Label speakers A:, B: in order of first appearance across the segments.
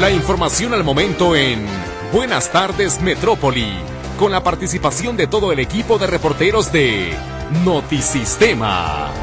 A: La información al momento en Buenas tardes Metrópoli, con la participación de todo el equipo de reporteros de Notisistema.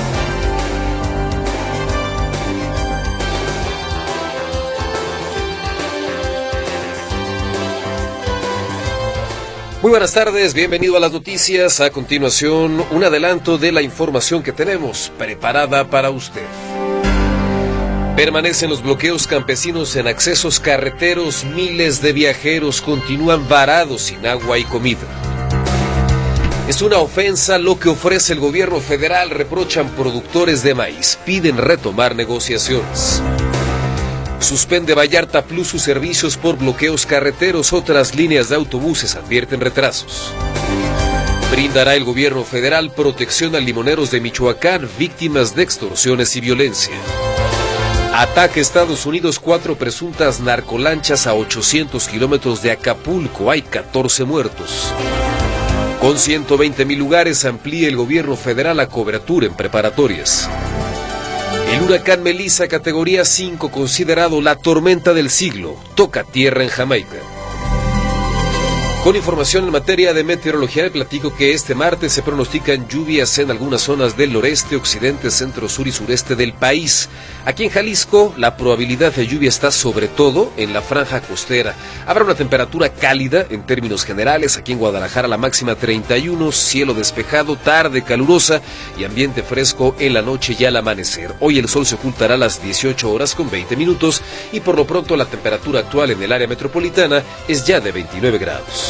B: Muy buenas tardes, bienvenido a las noticias. A continuación, un adelanto de la información que tenemos preparada para usted. Permanecen los bloqueos campesinos en accesos carreteros. Miles de viajeros continúan varados sin agua y comida. Es una ofensa lo que ofrece el gobierno federal, reprochan productores de maíz, piden retomar negociaciones. Suspende Vallarta Plus sus servicios por bloqueos carreteros. Otras líneas de autobuses advierten retrasos. Brindará el gobierno federal protección a limoneros de Michoacán, víctimas de extorsiones y violencia. Ataque Estados Unidos, 4 presuntas narcolanchas a 800 kilómetros de Acapulco. Hay 14 muertos. Con 120,000 lugares amplía el gobierno federal la cobertura en preparatorias. El huracán Melissa, categoría 5, considerado la tormenta del siglo, toca tierra en Jamaica. Con información en materia de meteorología, le platico que este martes se pronostican lluvias en algunas zonas del noreste, occidente, centro, sur y sureste del país. Aquí en Jalisco, la probabilidad de lluvia está sobre todo en la franja costera. Habrá una temperatura cálida en términos generales. Aquí en Guadalajara la máxima 31, cielo despejado, tarde calurosa y ambiente fresco en la noche y al amanecer. Hoy el sol se ocultará a las 18 horas con 20 minutos y por lo pronto la temperatura actual en el área metropolitana es ya de 29 grados.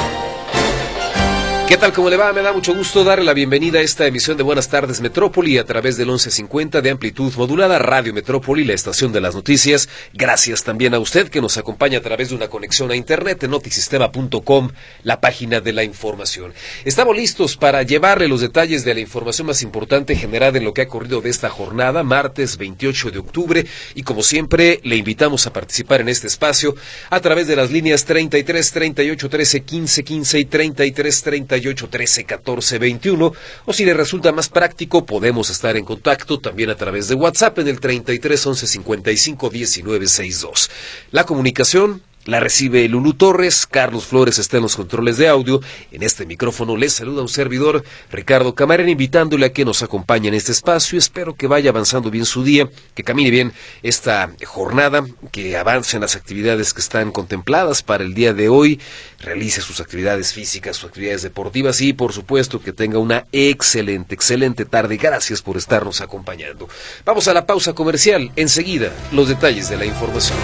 B: ¿Qué tal? ¿Cómo le va? Me da mucho gusto darle la bienvenida a esta emisión de Buenas tardes Metrópoli a través del 1150 de amplitud modulada, Radio Metrópoli, la estación de las noticias. Gracias también a usted que nos acompaña a través de una conexión a internet en notisistema.com, la página de la información. Estamos listos para llevarle los detalles de la información más importante generada en lo que ha ocurrido de esta jornada, martes 28 de octubre, y como siempre le invitamos a participar en este espacio a través de las líneas 33 38 13 15 15 y 33 38 13 14 21, o si le resulta más práctico podemos estar en contacto también a través de WhatsApp en el 33 11 55 19 62. La comunicación la recibe Lulú Torres, Carlos Flores está en los controles de audio. En este micrófono les saluda un servidor, Ricardo Camarena, invitándole a que nos acompañe en este espacio. Espero que vaya avanzando bien su día, que camine bien esta jornada, que avancen las actividades que están contempladas para el día de hoy, realice sus actividades físicas, sus actividades deportivas y, por supuesto, que tenga una excelente tarde. Gracias por estarnos acompañando. Vamos a la pausa comercial. Enseguida, los detalles de la información.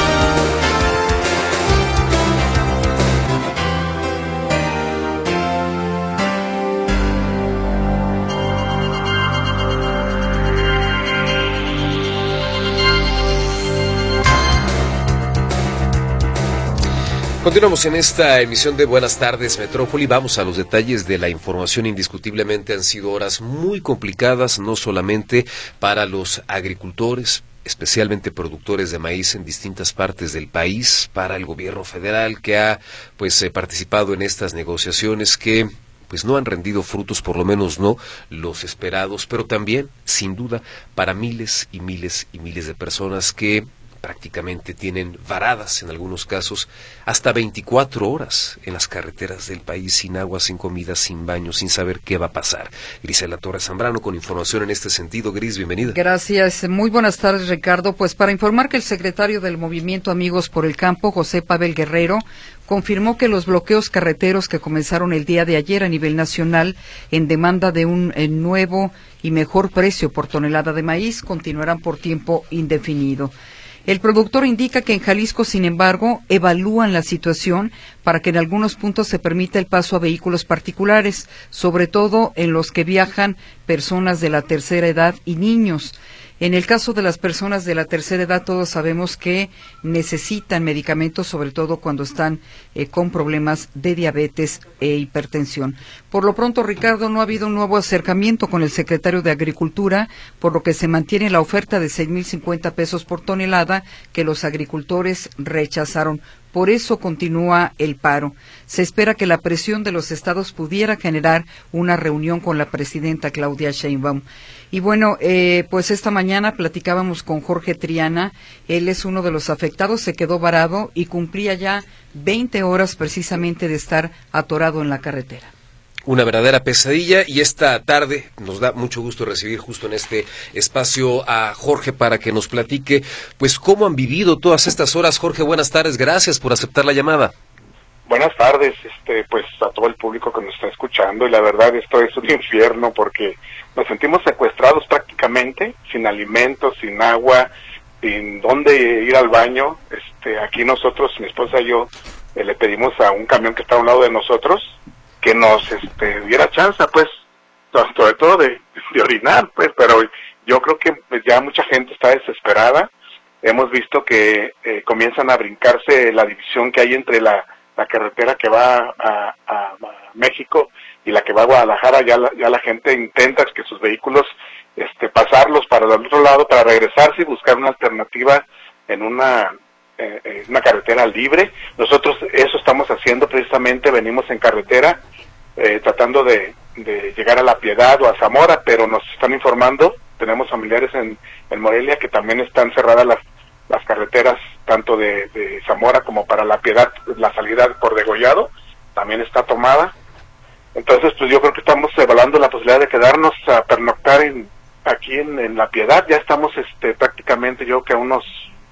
B: Continuamos en esta emisión de Buenas tardes Metrópoli. Vamos a los detalles de la información. Indiscutiblemente han sido horas muy complicadas, no solamente para los agricultores, especialmente productores de maíz en distintas partes del país, para el gobierno federal que ha participado en estas negociaciones que no han rendido frutos, por lo menos no los esperados, pero también, sin duda, para miles y miles y miles de personas que prácticamente tienen varadas, en algunos casos, hasta 24 horas en las carreteras del país, sin agua, sin comida, sin baño, sin saber qué va a pasar. Grisela Torres Zambrano con información en este sentido. Gris, bienvenida.
C: Gracias. Muy buenas tardes, Ricardo. Pues para informar que el secretario del Movimiento Amigos por el Campo, José Pavel Guerrero, confirmó que los bloqueos carreteros que comenzaron el día de ayer a nivel nacional en demanda de un nuevo y mejor precio por tonelada de maíz continuarán por tiempo indefinido. El productor indica que en Jalisco, sin embargo, evalúan la situación para que en algunos puntos se permita el paso a vehículos particulares, sobre todo en los que viajan personas de la tercera edad y niños. En el caso de las personas de la tercera edad, todos sabemos que necesitan medicamentos, sobre todo cuando están con problemas de diabetes e hipertensión. Por lo pronto, Ricardo, no ha habido un nuevo acercamiento con el secretario de Agricultura, por lo que se mantiene la oferta de 6,050 pesos por tonelada que los agricultores rechazaron. Por eso continúa el paro. Se espera que la presión de los estados pudiera generar una reunión con la presidenta Claudia Sheinbaum. Y bueno, pues esta mañana platicábamos con Jorge Triana. Él es uno de los afectados, se quedó varado y cumplía ya 20 horas precisamente de estar atorado en la carretera.
B: Una verdadera pesadilla, y esta tarde nos da mucho gusto recibir justo en este espacio a Jorge para que nos platique pues cómo han vivido todas estas horas. Jorge, buenas tardes, gracias por aceptar la llamada.
D: Buenas tardes, pues a todo el público que nos está escuchando, y la verdad esto es un infierno porque nos sentimos secuestrados prácticamente, sin alimentos, sin agua, sin dónde ir al baño. Aquí nosotros, mi esposa y yo, le pedimos a un camión que está a un lado de nosotros que nos diera chance, pues, sobre todo de orinar, pues, pero yo creo que ya mucha gente está desesperada. Hemos visto que comienzan a brincarse la división que hay entre la carretera que va a México y la que va a Guadalajara. Ya la gente intenta que sus vehículos pasarlos para el otro lado, para regresarse y buscar una alternativa en una carretera libre. Nosotros eso estamos haciendo precisamente, venimos en carretera tratando de llegar a La Piedad o a Zamora, pero nos están informando, tenemos familiares en Morelia que también están cerradas las carreteras, tanto de Zamora como para La Piedad. La salida por Degollado también está tomada. Entonces pues yo creo que estamos evaluando la posibilidad de quedarnos a pernoctar aquí en La Piedad. Ya estamos prácticamente, yo creo que a unos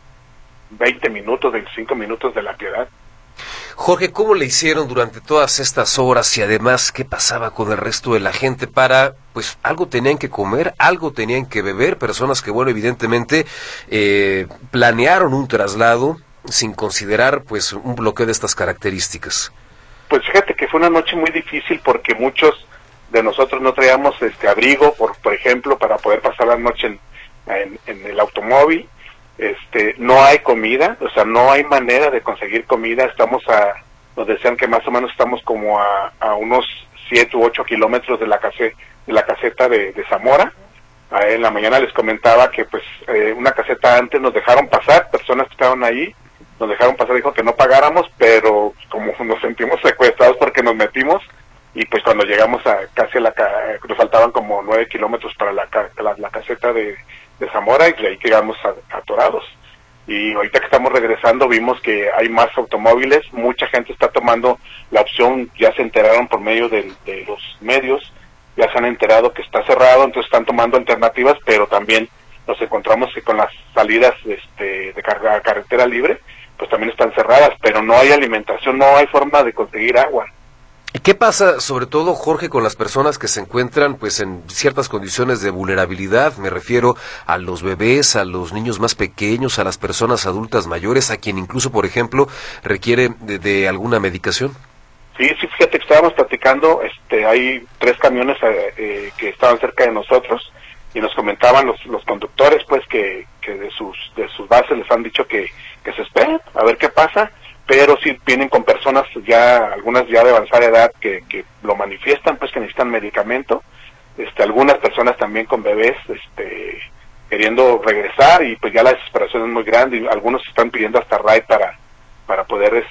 D: 20 minutos, 25 minutos de La Piedad.
B: Jorge, ¿cómo le hicieron durante todas estas horas y además qué pasaba con el resto de la gente para, pues, algo tenían que comer, algo tenían que beber? Personas que, bueno, evidentemente planearon un traslado sin considerar, pues, un bloqueo de estas características.
D: Pues fíjate que fue una noche muy difícil porque muchos de nosotros no traíamos abrigo, por ejemplo, para poder pasar la noche en el automóvil. No hay comida, o sea, no hay manera de conseguir comida. Nos decían que más o menos estamos como a unos 7 u 8 kilómetros de la caseta de Zamora. En la mañana les comentaba que pues una caseta antes nos dejaron pasar, personas que estaban ahí, nos dejaron pasar, dijo que no pagáramos, pero como nos sentimos secuestrados porque nos metimos, y pues cuando llegamos nos faltaban como 9 kilómetros para la caseta de Zamora, y de ahí quedamos atorados. Y ahorita que estamos regresando vimos que hay más automóviles, mucha gente está tomando la opción, ya se enteraron por medio de los medios, ya se han enterado que está cerrado, entonces están tomando alternativas, pero también nos encontramos que con las salidas de carretera libre, pues también están cerradas, pero no hay alimentación, no hay forma de conseguir agua.
B: ¿Qué pasa, sobre todo, Jorge, con las personas que se encuentran pues en ciertas condiciones de vulnerabilidad? Me refiero a los bebés, a los niños más pequeños, a las personas adultas mayores, a quien incluso, por ejemplo, requiere de alguna medicación.
D: Sí, fíjate que estábamos platicando, hay 3 camiones que estaban cerca de nosotros, y nos comentaban los conductores, pues, que de sus bases les han dicho que se esperen, a ver qué pasa. Pero sí vienen con personas algunas ya de avanzada edad que lo manifiestan, pues que necesitan medicamento, algunas personas también con bebés, queriendo regresar, y pues ya la desesperación es muy grande, y algunos están pidiendo hasta ride para poder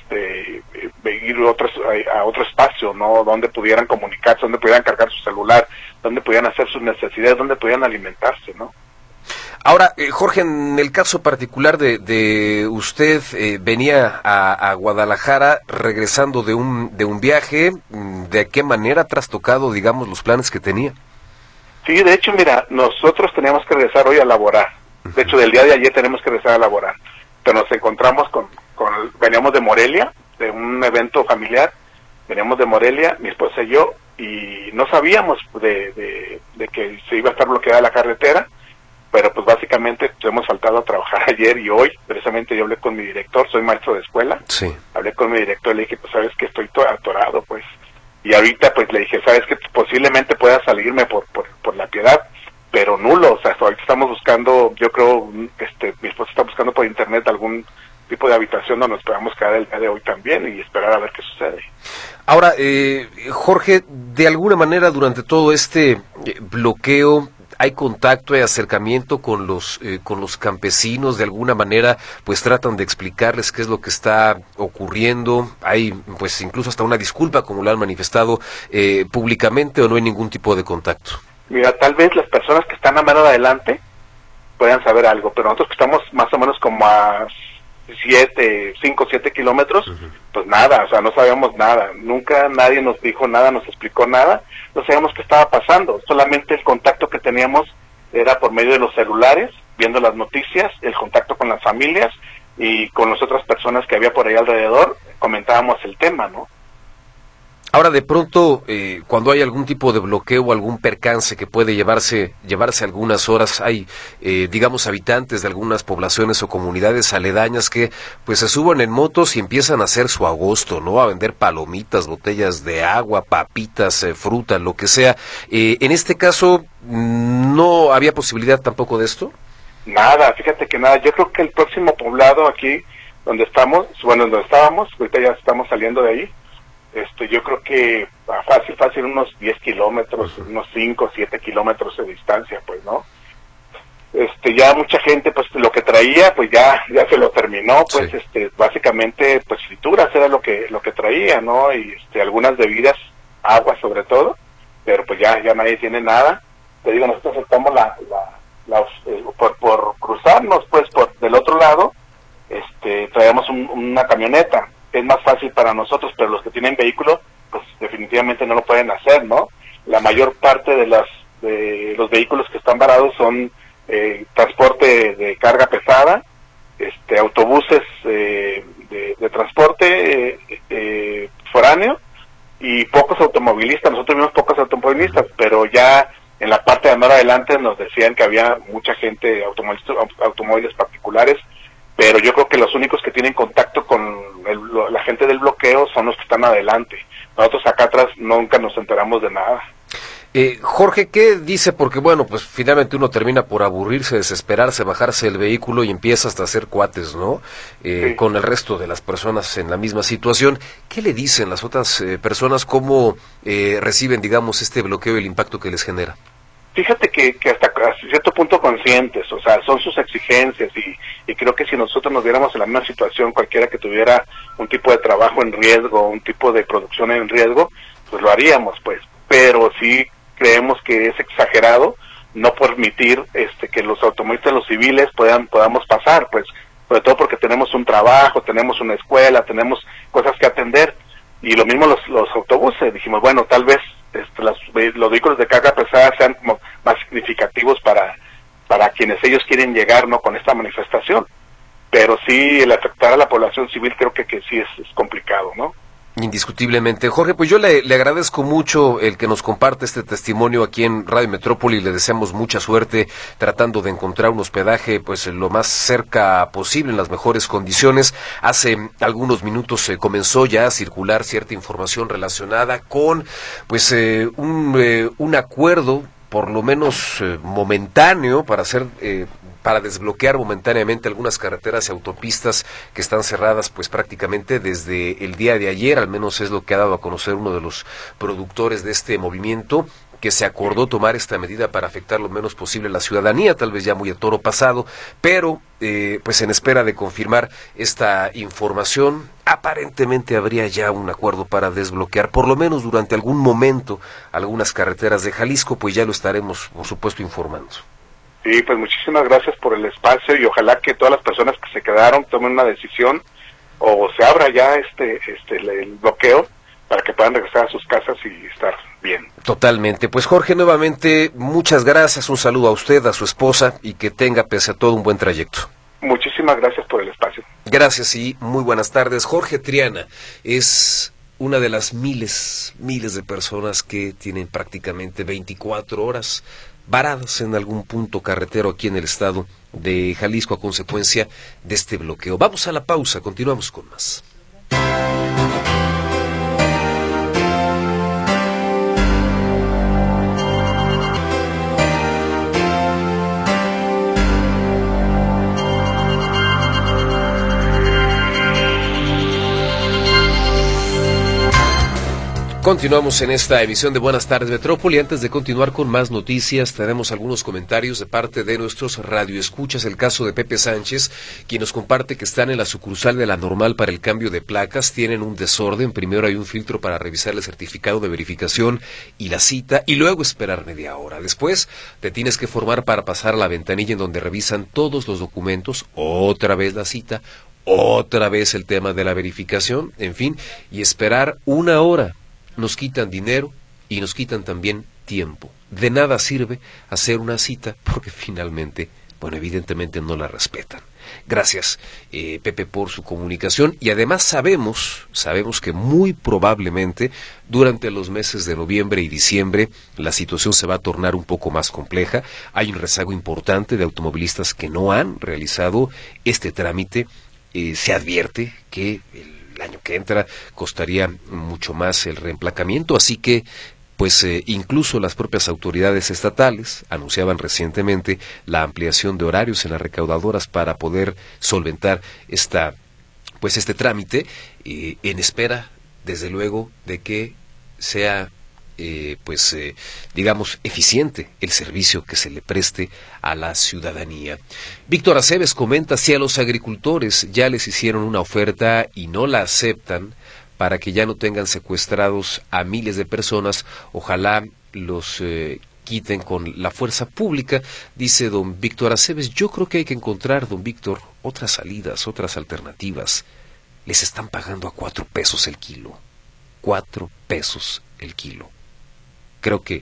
D: ir a otro espacio, ¿no? Donde pudieran comunicarse, donde pudieran cargar su celular, donde pudieran hacer sus necesidades, donde pudieran alimentarse, ¿no?
B: Ahora, Jorge, en el caso particular de usted, venía a Guadalajara regresando de un viaje. ¿De qué manera ha trastocado, digamos, los planes que tenía?
D: Sí, de hecho, mira, nosotros teníamos que regresar hoy a laborar. De hecho, del día de ayer tenemos que regresar a laborar. Pero nos encontramos veníamos de Morelia, de un evento familiar. Veníamos de Morelia, mi esposa y yo, y no sabíamos de que se iba a estar bloqueada la carretera. Pero pues básicamente hemos faltado a trabajar ayer y hoy. Precisamente yo hablé con mi director, soy maestro de escuela.
B: Sí.
D: Hablé con mi director y le dije, pues sabes que estoy atorado, pues. Y ahorita pues le dije, sabes que posiblemente pueda salirme por La Piedad, pero nulo. O sea, ahorita estamos buscando, yo creo, mi esposa está buscando por internet algún tipo de habitación donde nos podamos quedar el día de hoy también y esperar a ver qué sucede.
B: Ahora, Jorge, de alguna manera durante todo este bloqueo, ¿Hay contacto, hay acercamiento con los campesinos? De alguna manera, pues tratan de explicarles qué es lo que está ocurriendo. Hay, pues incluso hasta una disculpa, como lo han manifestado públicamente, o no hay ningún tipo de contacto.
D: Mira, tal vez las personas que están a mano adelante puedan saber algo, pero nosotros que estamos más o menos como a 5 o 7 kilómetros, pues nada, o sea, no sabíamos nada, nunca nadie nos dijo nada, nos explicó nada, no sabíamos qué estaba pasando, solamente el contacto que teníamos era por medio de los celulares, viendo las noticias, el contacto con las familias y con las otras personas que había por ahí alrededor, comentábamos el tema, ¿no?
B: Ahora, de pronto, cuando hay algún tipo de bloqueo o algún percance que puede llevarse algunas horas, hay, digamos, habitantes de algunas poblaciones o comunidades aledañas que, pues, se suben en motos y empiezan a hacer su agosto, ¿no? A vender palomitas, botellas de agua, papitas, fruta, lo que sea. En este caso, ¿no había posibilidad tampoco de esto?
D: Nada, fíjate que nada. Yo creo que el próximo poblado aquí, donde estábamos, ahorita ya estamos saliendo de ahí, yo creo que fácil unos 10 kilómetros, unos 5 o 7 kilómetros de distancia, pues, ¿no? Ya mucha gente, pues, lo que traía, pues, ya se lo terminó, pues, sí. Básicamente, pues, frituras era lo que traía, ¿no? Y, algunas bebidas, agua sobre todo, pero pues ya nadie tiene nada. Te digo, nosotros estamos por cruzarnos, pues, por del otro lado, traíamos una camioneta. Es más fácil para nosotros, pero los que tienen vehículo, pues definitivamente no lo pueden hacer, ¿no? La mayor parte de los vehículos que están varados son transporte de carga pesada, autobuses de transporte foráneo y pocos automovilistas. Nosotros vimos pocos automovilistas, pero ya en la parte de andar adelante nos decían que había mucha gente, automóviles particulares, pero yo creo que los únicos que tienen contacto con la gente del bloqueo son los que están adelante. Nosotros acá atrás nunca nos enteramos de nada.
B: Jorge, ¿qué dice? Porque bueno, pues finalmente uno termina por aburrirse, desesperarse, bajarse del vehículo y empieza hasta a hacer cuates, ¿no? Sí. Con el resto de las personas en la misma situación. ¿Qué le dicen las otras personas? ¿Cómo reciben, digamos, este bloqueo y el impacto que les genera?
D: Fíjate que hasta cierto punto conscientes, o sea, son sus exigencias y creo que si nosotros nos viéramos en la misma situación, cualquiera que tuviera un tipo de trabajo en riesgo, un tipo de producción en riesgo, pues lo haríamos, pues. Pero sí creemos que es exagerado no permitir que los automovilistas, los civiles podamos pasar, pues, sobre todo porque tenemos un trabajo, tenemos una escuela, tenemos cosas que atender. Y lo mismo los autobuses, dijimos, bueno, tal vez los vehículos de carga pesada sean como más significativos para quienes ellos quieren llegar, ¿no?, con esta manifestación. Pero sí, el afectar a la población civil creo que sí es complicado, ¿no?
B: Indiscutiblemente. Jorge, pues yo le agradezco mucho el que nos comparte este testimonio aquí en Radio Metrópoli. Le deseamos mucha suerte tratando de encontrar un hospedaje pues lo más cerca posible, en las mejores condiciones. Hace algunos minutos comenzó ya a circular cierta información relacionada con pues un acuerdo, por lo menos momentáneo, para desbloquear momentáneamente algunas carreteras y autopistas que están cerradas pues prácticamente desde el día de ayer. Al menos es lo que ha dado a conocer uno de los productores de este movimiento, que se acordó tomar esta medida para afectar lo menos posible a la ciudadanía, tal vez ya muy a toro pasado, pero pues en espera de confirmar esta información, aparentemente habría ya un acuerdo para desbloquear, por lo menos durante algún momento, algunas carreteras de Jalisco. Pues ya lo estaremos, por supuesto, informando.
D: Sí, pues muchísimas gracias por el espacio y ojalá que todas las personas que se quedaron tomen una decisión o se abra ya el bloqueo para que puedan regresar a sus casas y estar bien.
B: Totalmente. Pues Jorge, nuevamente, muchas gracias, un saludo a usted, a su esposa y que tenga pese a todo un buen trayecto.
D: Muchísimas gracias por el espacio.
B: Gracias y muy buenas tardes. Jorge Triana es una de las miles de personas que tienen prácticamente 24 horas varadas en algún punto carretero aquí en el estado de Jalisco a consecuencia de este bloqueo. Vamos a la pausa, continuamos con más. Continuamos en esta emisión de Buenas Tardes Metrópoli. Antes de continuar con más noticias, tenemos algunos comentarios de parte de nuestros radioescuchas. El caso de Pepe Sánchez, quien nos comparte que están en la sucursal de La Normal para el cambio de placas. Tienen un desorden. Primero hay un filtro para revisar el certificado de verificación y la cita, y luego esperar media hora. Después te tienes que formar para pasar a la ventanilla en donde revisan todos los documentos, otra vez la cita, otra vez el tema de la verificación, en fin, y esperar una hora. Nos quitan dinero y nos quitan también tiempo. De nada sirve hacer una cita porque finalmente, bueno, evidentemente no la respetan. Gracias, Pepe, por su comunicación. Y además sabemos que muy probablemente durante los meses de noviembre y diciembre la situación se va a tornar un poco más compleja. Hay un rezago importante de automovilistas que no han realizado este trámite. Se advierte que el año que entra costaría mucho más el reemplacamiento, así que pues incluso las propias autoridades estatales anunciaban recientemente la ampliación de horarios en las recaudadoras para poder solventar este trámite, en espera, desde luego, de que sea digamos, eficiente el servicio que se le preste a la ciudadanía. Víctor Aceves comenta: si a los agricultores ya les hicieron una oferta y no la aceptan para que ya no tengan secuestrados a miles de personas, ojalá los quiten con la fuerza pública, dice don Víctor Aceves. Yo creo que hay que encontrar, don Víctor, otras salidas, otras alternativas. Les están pagando a 4 pesos el kilo. 4 pesos el kilo. Creo que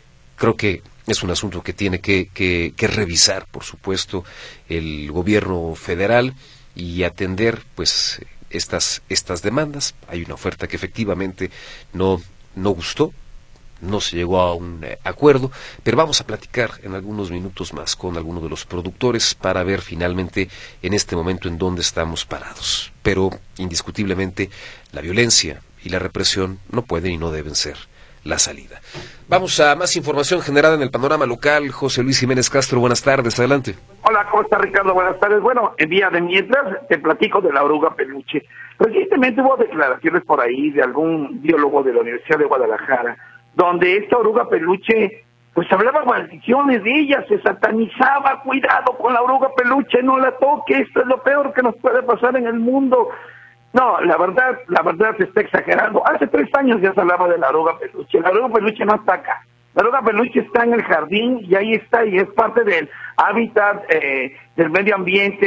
B: es un asunto que tiene que revisar, por supuesto, el gobierno federal y atender pues estas demandas. Hay una oferta que efectivamente no gustó, no se llegó a un acuerdo, pero vamos a platicar en algunos minutos más con algunos de los productores para ver finalmente en este momento en dónde estamos parados. Pero indiscutiblemente la violencia y la represión no pueden y no deben ser la salida. Vamos a más información generada en el panorama local. José Luis Jiménez Castro, buenas tardes, adelante.
E: Hola, ¿cómo está, Ricardo? Buenas tardes. Bueno, en día de mientras te platico de la oruga peluche. Recientemente hubo declaraciones por ahí de algún biólogo de la Universidad de Guadalajara, donde esta oruga peluche, pues hablaba maldiciones de ella, se satanizaba: cuidado con la oruga peluche, no la toque, esto es lo peor que nos puede pasar en el mundo. No, la verdad se está exagerando. Hace 3 años ya se hablaba de la oruga peluche. La oruga peluche no está acá. La oruga peluche está en el jardín y ahí está, y es parte del hábitat del medio ambiente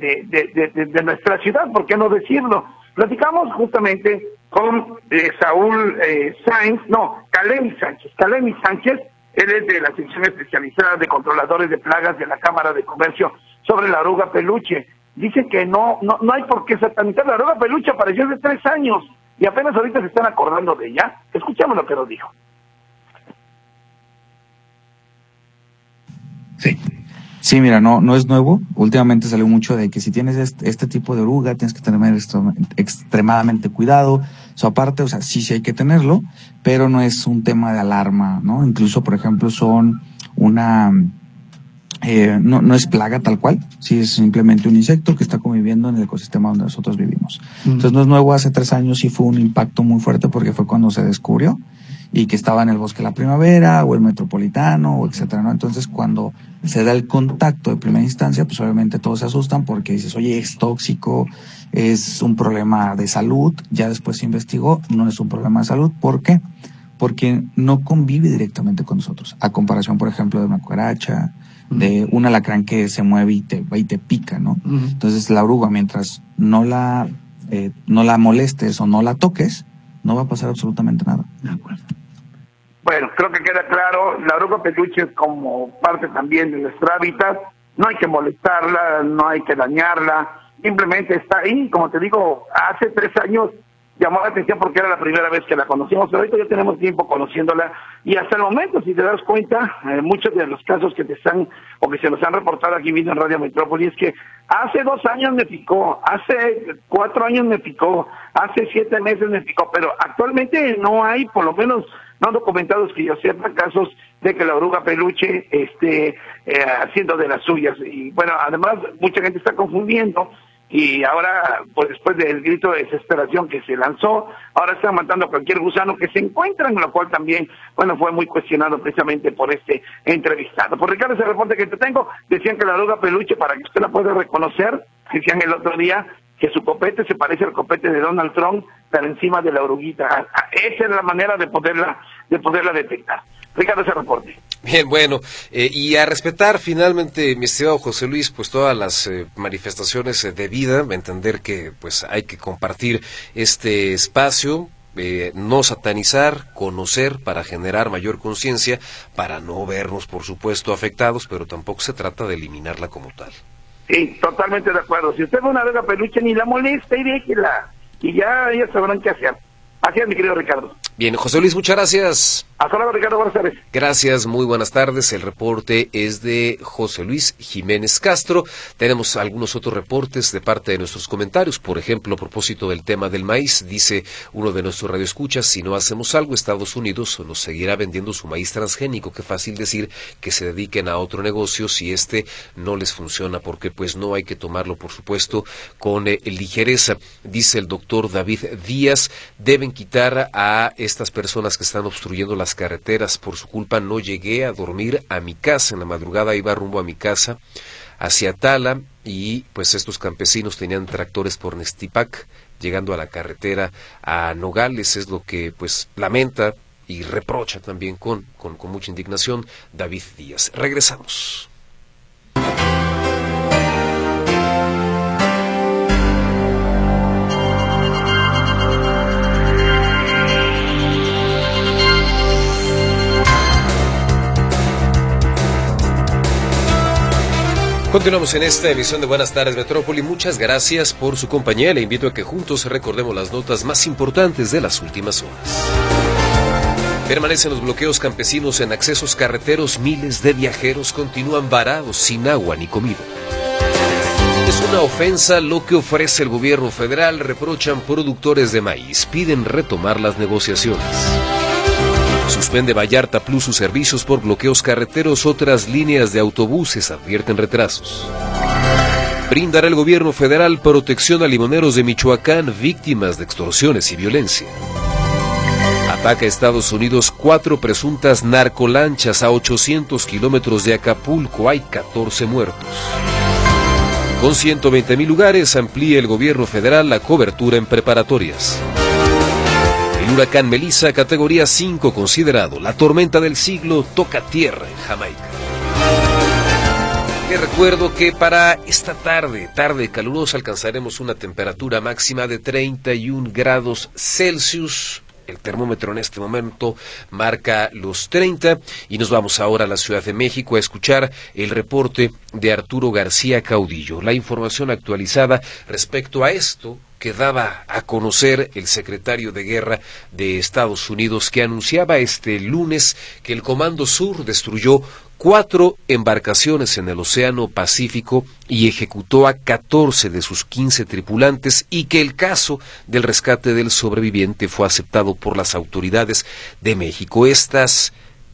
E: de nuestra ciudad, ¿por qué no decirlo? Platicamos justamente con Calemi Sánchez, él es de la sección especializada de controladores de plagas de la Cámara de Comercio, sobre la oruga peluche. Dicen que no hay por qué satanizar. La oruga peluche apareció hace 3 años y apenas ahorita se están acordando de ella. Escuchamos lo que nos dijo.
F: Sí, mira, no es nuevo. Últimamente salió mucho de que si tienes este tipo de oruga tienes que tener extremadamente cuidado. Aparte, sí hay que tenerlo, pero no es un tema de alarma, ¿no? Incluso, por ejemplo, son una... no es plaga tal cual, sí es simplemente un insecto que está conviviendo en el ecosistema donde nosotros vivimos. Entonces no es nuevo. Hace 3 años sí fue un impacto muy fuerte porque fue cuando se descubrió y que estaba en el Bosque de la Primavera o el Metropolitano, o etcétera, ¿no? Entonces cuando se da el contacto de primera instancia, pues obviamente todos se asustan porque dices: oye, es tóxico, es un problema de salud. Ya después se investigó, no es un problema de salud. ¿Por qué? Porque no convive directamente con nosotros, a comparación, por ejemplo, de una cucaracha, de un alacrán que se mueve y te pica, ¿no? Entonces la oruga, mientras no la molestes o no la toques, no va a pasar absolutamente nada. De acuerdo.
E: Bueno, creo que queda claro, la oruga peluche es como parte también de nuestro hábitat, no hay que molestarla, no hay que dañarla, simplemente está ahí. Como te digo, hace 3 años llamó la atención porque era la primera vez que la conocimos, pero ahorita ya tenemos tiempo conociéndola, y hasta el momento, si te das cuenta, muchos de los casos que se nos han reportado aquí mismo en Radio Metrópoli es que hace 2 años me picó, hace 4 años me picó, hace 7 meses me picó, pero actualmente no hay, por lo menos no documentados que yo sepa, casos de que la oruga peluche esté haciendo de las suyas. Y bueno, además mucha gente está confundiendo y ahora, pues después del grito de desesperación que se lanzó, ahora están matando a cualquier gusano que se encuentran, lo cual también, bueno, fue muy cuestionado precisamente por este entrevistado. Por Ricardo, ese reporte que te tengo, decían que la oruga peluche, para que usted la pueda reconocer, decían el otro día que su copete se parece al copete de Donald Trump, pero encima de la oruguita. Esa es la manera de poderla detectar. Ricardo, ese reporte.
B: Bien, bueno, y a respetar finalmente, mi estimado José Luis, pues todas las manifestaciones de vida, entender que pues hay que compartir este espacio, no satanizar, conocer para generar mayor conciencia, para no vernos, por supuesto, afectados, pero tampoco se trata de eliminarla como tal.
E: Sí, totalmente de acuerdo. Si usted ve una oruga peluche, ni la molesta y déjela, y ya sabrán qué hacer. Así es, mi querido Ricardo.
B: Bien, José Luis, muchas gracias.
E: Hasta luego, Ricardo, buenas tardes.
B: Gracias, muy buenas tardes. El reporte es de José Luis Jiménez Castro. Tenemos algunos otros reportes de parte de nuestros comentarios. Por ejemplo, a propósito del tema del maíz, dice uno de nuestros radioescuchas, si no hacemos algo, Estados Unidos nos seguirá vendiendo su maíz transgénico. Qué fácil decir que se dediquen a otro negocio si este no les funciona, porque pues no hay que tomarlo, por supuesto, con ligereza. Dice el doctor David Díaz, deben quitar a estas personas que están obstruyendo las carreteras. Por su culpa no llegué a dormir a mi casa. En la madrugada iba rumbo a mi casa hacia Tala y pues estos campesinos tenían tractores por Nestipac llegando a la carretera a Nogales. Es lo que pues lamenta y reprocha también con mucha indignación David Díaz. Regresamos. Continuamos en esta emisión de Buenas Tardes Metrópoli. Muchas gracias por su compañía. Le invito a que juntos recordemos las notas más importantes de las últimas horas. Permanecen los bloqueos campesinos en accesos carreteros. Miles de viajeros continúan varados sin agua ni comida. Es una ofensa lo que ofrece el gobierno federal. Reprochan productores de maíz. Piden retomar las negociaciones. Suspende Vallarta Plus sus servicios por bloqueos carreteros. Otras líneas de autobuses advierten retrasos. Brindará el gobierno federal protección a limoneros de Michoacán víctimas de extorsiones y violencia. Ataca a Estados Unidos 4 presuntas narcolanchas a 800 kilómetros de Acapulco. Hay 14 muertos. Con 120,000 lugares amplía el gobierno federal la cobertura en preparatorias. El huracán Melissa, categoría 5, considerado la tormenta del siglo, toca tierra en Jamaica. Les recuerdo que para esta tarde calurosa, alcanzaremos una temperatura máxima de 31 grados Celsius. El termómetro en este momento marca los 30 y nos vamos ahora a la Ciudad de México a escuchar el reporte de Arturo García Caudillo. La información actualizada respecto a esto que daba a conocer el secretario de Guerra de Estados Unidos, que anunciaba este lunes que el Comando Sur destruyó 4 embarcaciones en el Océano Pacífico y ejecutó a 14 de sus 15 tripulantes, y que el caso del rescate del sobreviviente fue aceptado por las autoridades de México. Estas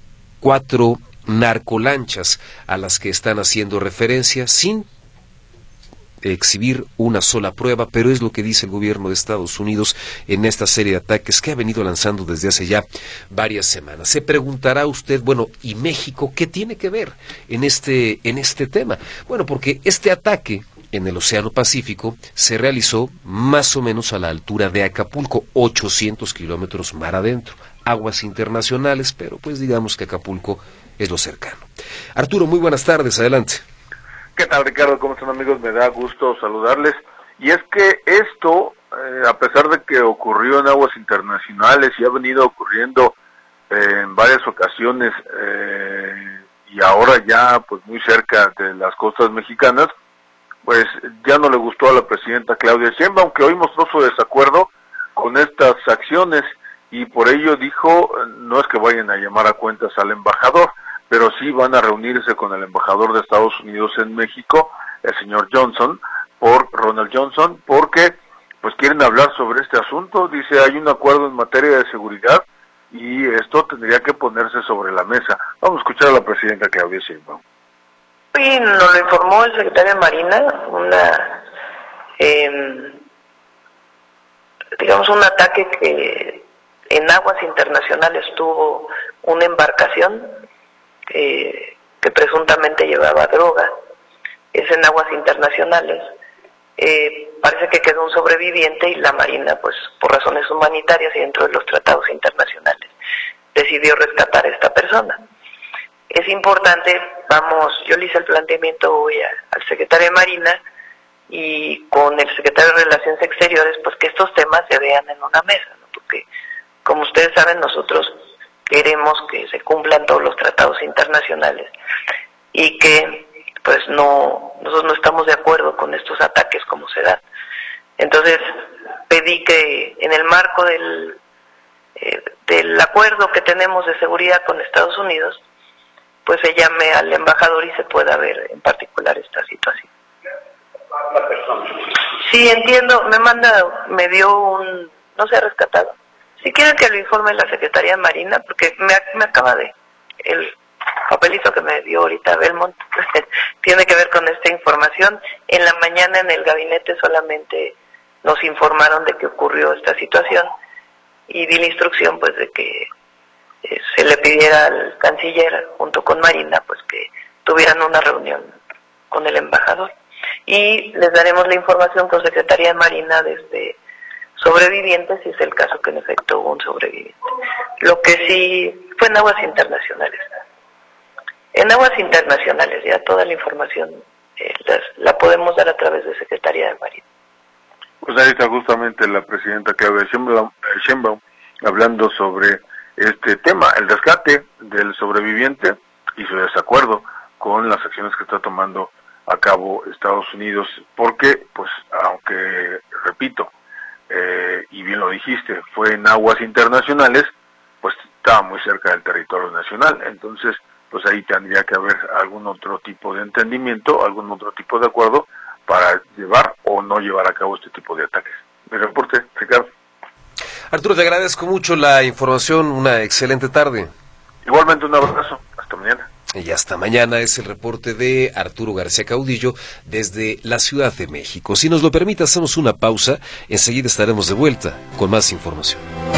B: 4 narcolanchas a las que están haciendo referencia sin exhibir una sola prueba, pero es lo que dice el gobierno de Estados Unidos en esta serie de ataques que ha venido lanzando desde hace ya varias semanas. Se preguntará usted, bueno, ¿y México qué tiene que ver en este tema? Bueno, porque este ataque en el Océano Pacífico se realizó más o menos a la altura de Acapulco, 800 kilómetros mar adentro, aguas internacionales, pero pues digamos que Acapulco es lo cercano. Arturo, muy buenas tardes, adelante.
G: ¿Qué tal, Ricardo? ¿Cómo están, amigos? Me da gusto saludarles. Y es que esto, a pesar de que ocurrió en aguas internacionales y ha venido ocurriendo en varias ocasiones y ahora ya pues muy cerca de las costas mexicanas, pues ya no le gustó a la presidenta Claudia Sheinbaum, aunque hoy mostró su desacuerdo con estas acciones y por ello dijo, no es que vayan a llamar a cuentas al embajador, pero sí van a reunirse con el embajador de Estados Unidos en México, el señor Ronald Johnson, porque pues quieren hablar sobre este asunto. Dice, hay un acuerdo en materia de seguridad y esto tendría que ponerse sobre la mesa. Vamos a escuchar a la presidenta Claudia Sheinbaum.
H: Hoy nos lo informó el secretario de Marina, una digamos, un ataque que en aguas internacionales tuvo una embarcación que presuntamente llevaba droga. Es en aguas internacionales. Parece que quedó un sobreviviente y la Marina, pues por razones humanitarias y dentro de los tratados internacionales, decidió rescatar a esta persona. Es importante, yo le hice el planteamiento hoy al secretario de Marina y con el secretario de Relaciones Exteriores, pues que estos temas se vean en una mesa, ¿no? Porque, como ustedes saben, nosotros queremos que se cumplan todos los tratados internacionales y que pues nosotros no estamos de acuerdo con estos ataques como se dan. Entonces pedí que en el marco del acuerdo que tenemos de seguridad con Estados Unidos, pues se llame al embajador y se pueda ver en particular esta situación. Sí, entiendo, me dio no se ha rescatado. Si quieren que lo informe la Secretaría de Marina, porque me acaba el papelito que me dio ahorita Belmont tiene que ver con esta información. En la mañana en el gabinete solamente nos informaron de que ocurrió esta situación y di la instrucción pues de que se le pidiera al canciller junto con Marina pues que tuvieran una reunión con el embajador y les daremos la información con Secretaría de Marina desde sobrevivientes si es el caso que en efecto hubo un sobreviviente. Lo que sí fue en aguas internacionales. En aguas internacionales ya toda la información la podemos dar a través de Secretaría de Marina.
G: Pues ahí está justamente la presidenta Claudia Sheinbaum hablando sobre este tema, el rescate del sobreviviente y su desacuerdo con las acciones que está tomando a cabo Estados Unidos, porque, pues, aunque, repito, y bien lo dijiste, fue en aguas internacionales, pues estaba muy cerca del territorio nacional, entonces, pues ahí tendría que haber algún otro tipo de entendimiento, algún otro tipo de acuerdo para llevar o no llevar a cabo este tipo de ataques. Mi reporte, Ricardo.
B: Arturo, te agradezco mucho la información, una excelente tarde.
G: Igualmente un abrazo, hasta mañana.
B: Y hasta mañana es el reporte de Arturo García Caudillo desde la Ciudad de México. Si nos lo permite, hacemos una pausa, enseguida estaremos de vuelta con más información.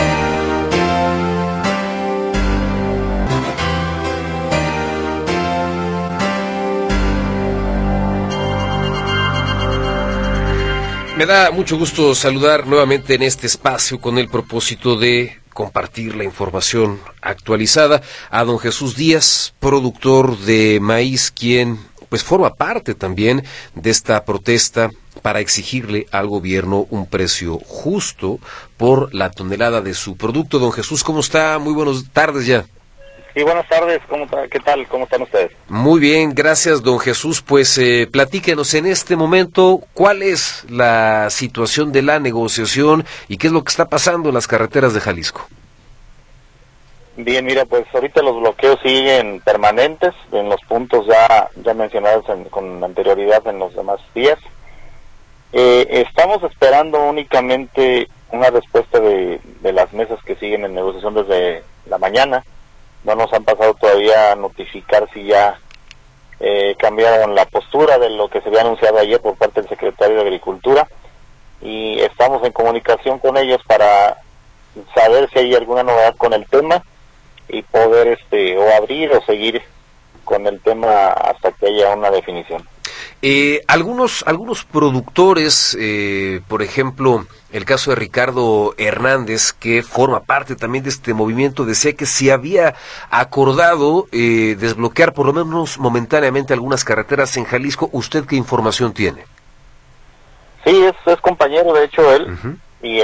B: Me da mucho gusto saludar nuevamente en este espacio con el propósito de compartir la información actualizada a don Jesús Díaz, productor de maíz, quien pues forma parte también de esta protesta para exigirle al gobierno un precio justo por la tonelada de su producto. Don Jesús, ¿cómo está? Muy buenas tardes ya.
I: Sí, buenas tardes, ¿qué tal? ¿Cómo están ustedes?
B: Muy bien, gracias don Jesús. Pues platíquenos en este momento cuál es la situación de la negociación y qué es lo que está pasando en las carreteras de Jalisco.
I: Bien, mira, pues ahorita los bloqueos siguen permanentes en los puntos ya mencionados con anterioridad en los demás días. Estamos esperando únicamente una respuesta de las mesas que siguen en negociación desde la mañana. No nos han pasado todavía a notificar si ya cambiaron la postura de lo que se había anunciado ayer por parte del secretario de Agricultura y estamos en comunicación con ellos para saber si hay alguna novedad con el tema y poder o abrir o seguir con el tema hasta que haya una definición.
B: Algunos productores, por ejemplo, el caso de Ricardo Hernández, que forma parte también de este movimiento, decía que se había acordado desbloquear por lo menos momentáneamente algunas carreteras en Jalisco. ¿Usted qué información tiene?
I: Sí, es compañero, de hecho, él, y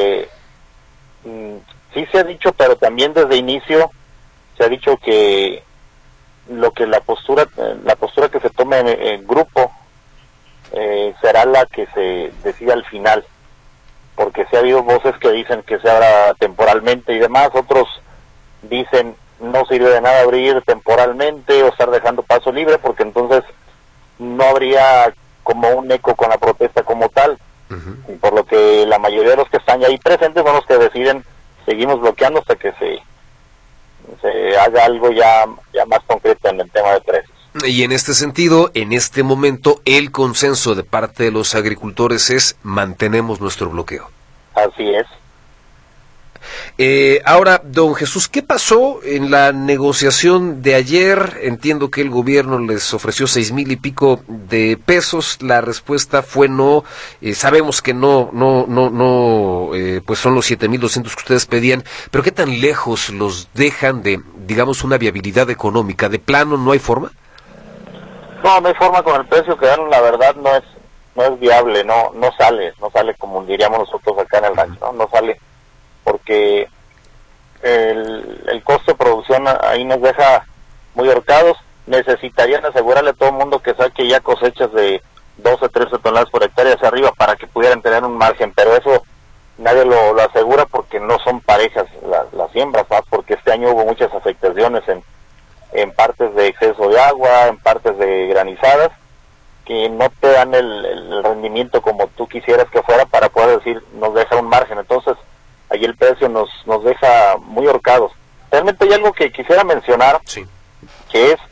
I: sí se ha dicho, pero también desde inicio se ha dicho que la postura que se tome en el grupo será la que se decida al final, porque sí ha habido voces que dicen que se abra temporalmente y demás, otros dicen no sirve de nada abrir temporalmente o estar dejando paso libre, porque entonces no habría como un eco con la protesta como tal, y por lo que la mayoría de los que están ahí presentes son los que deciden seguimos bloqueando hasta que se haga algo ya más concreto en el tema de precios.
B: Y en este sentido, en este momento, el consenso de parte de los agricultores es mantenemos nuestro bloqueo.
I: Así es.
B: Ahora, don Jesús, ¿qué pasó en la negociación de ayer? Entiendo que el gobierno les ofreció 6,000 y pico de pesos. La respuesta fue no. Sabemos que no, pues son los 7,200 que ustedes pedían. Pero ¿qué tan lejos los dejan de, digamos, una viabilidad económica? ¿De plano no hay forma?
I: No hay forma con el precio que dan. La verdad no es viable. No sale como diríamos nosotros acá en el rancho. No sale. Porque el costo de producción ahí nos deja muy ahorcados. Necesitarían asegurarle a todo el mundo que saque ya cosechas de 12, 13 toneladas por hectárea hacia arriba para que pudieran tener un margen, pero eso nadie lo asegura porque no son parejas las siembras, ¿sabes? Porque este año hubo muchas afectaciones en partes de exceso de agua, en partes de granizadas, que no te dan el rendimiento como tú quisieras que fuera para poder decir, nos deja un margen. Entonces, ahí el precio nos deja muy ahorcados. Realmente hay algo que quisiera mencionar,
B: sí,
I: que es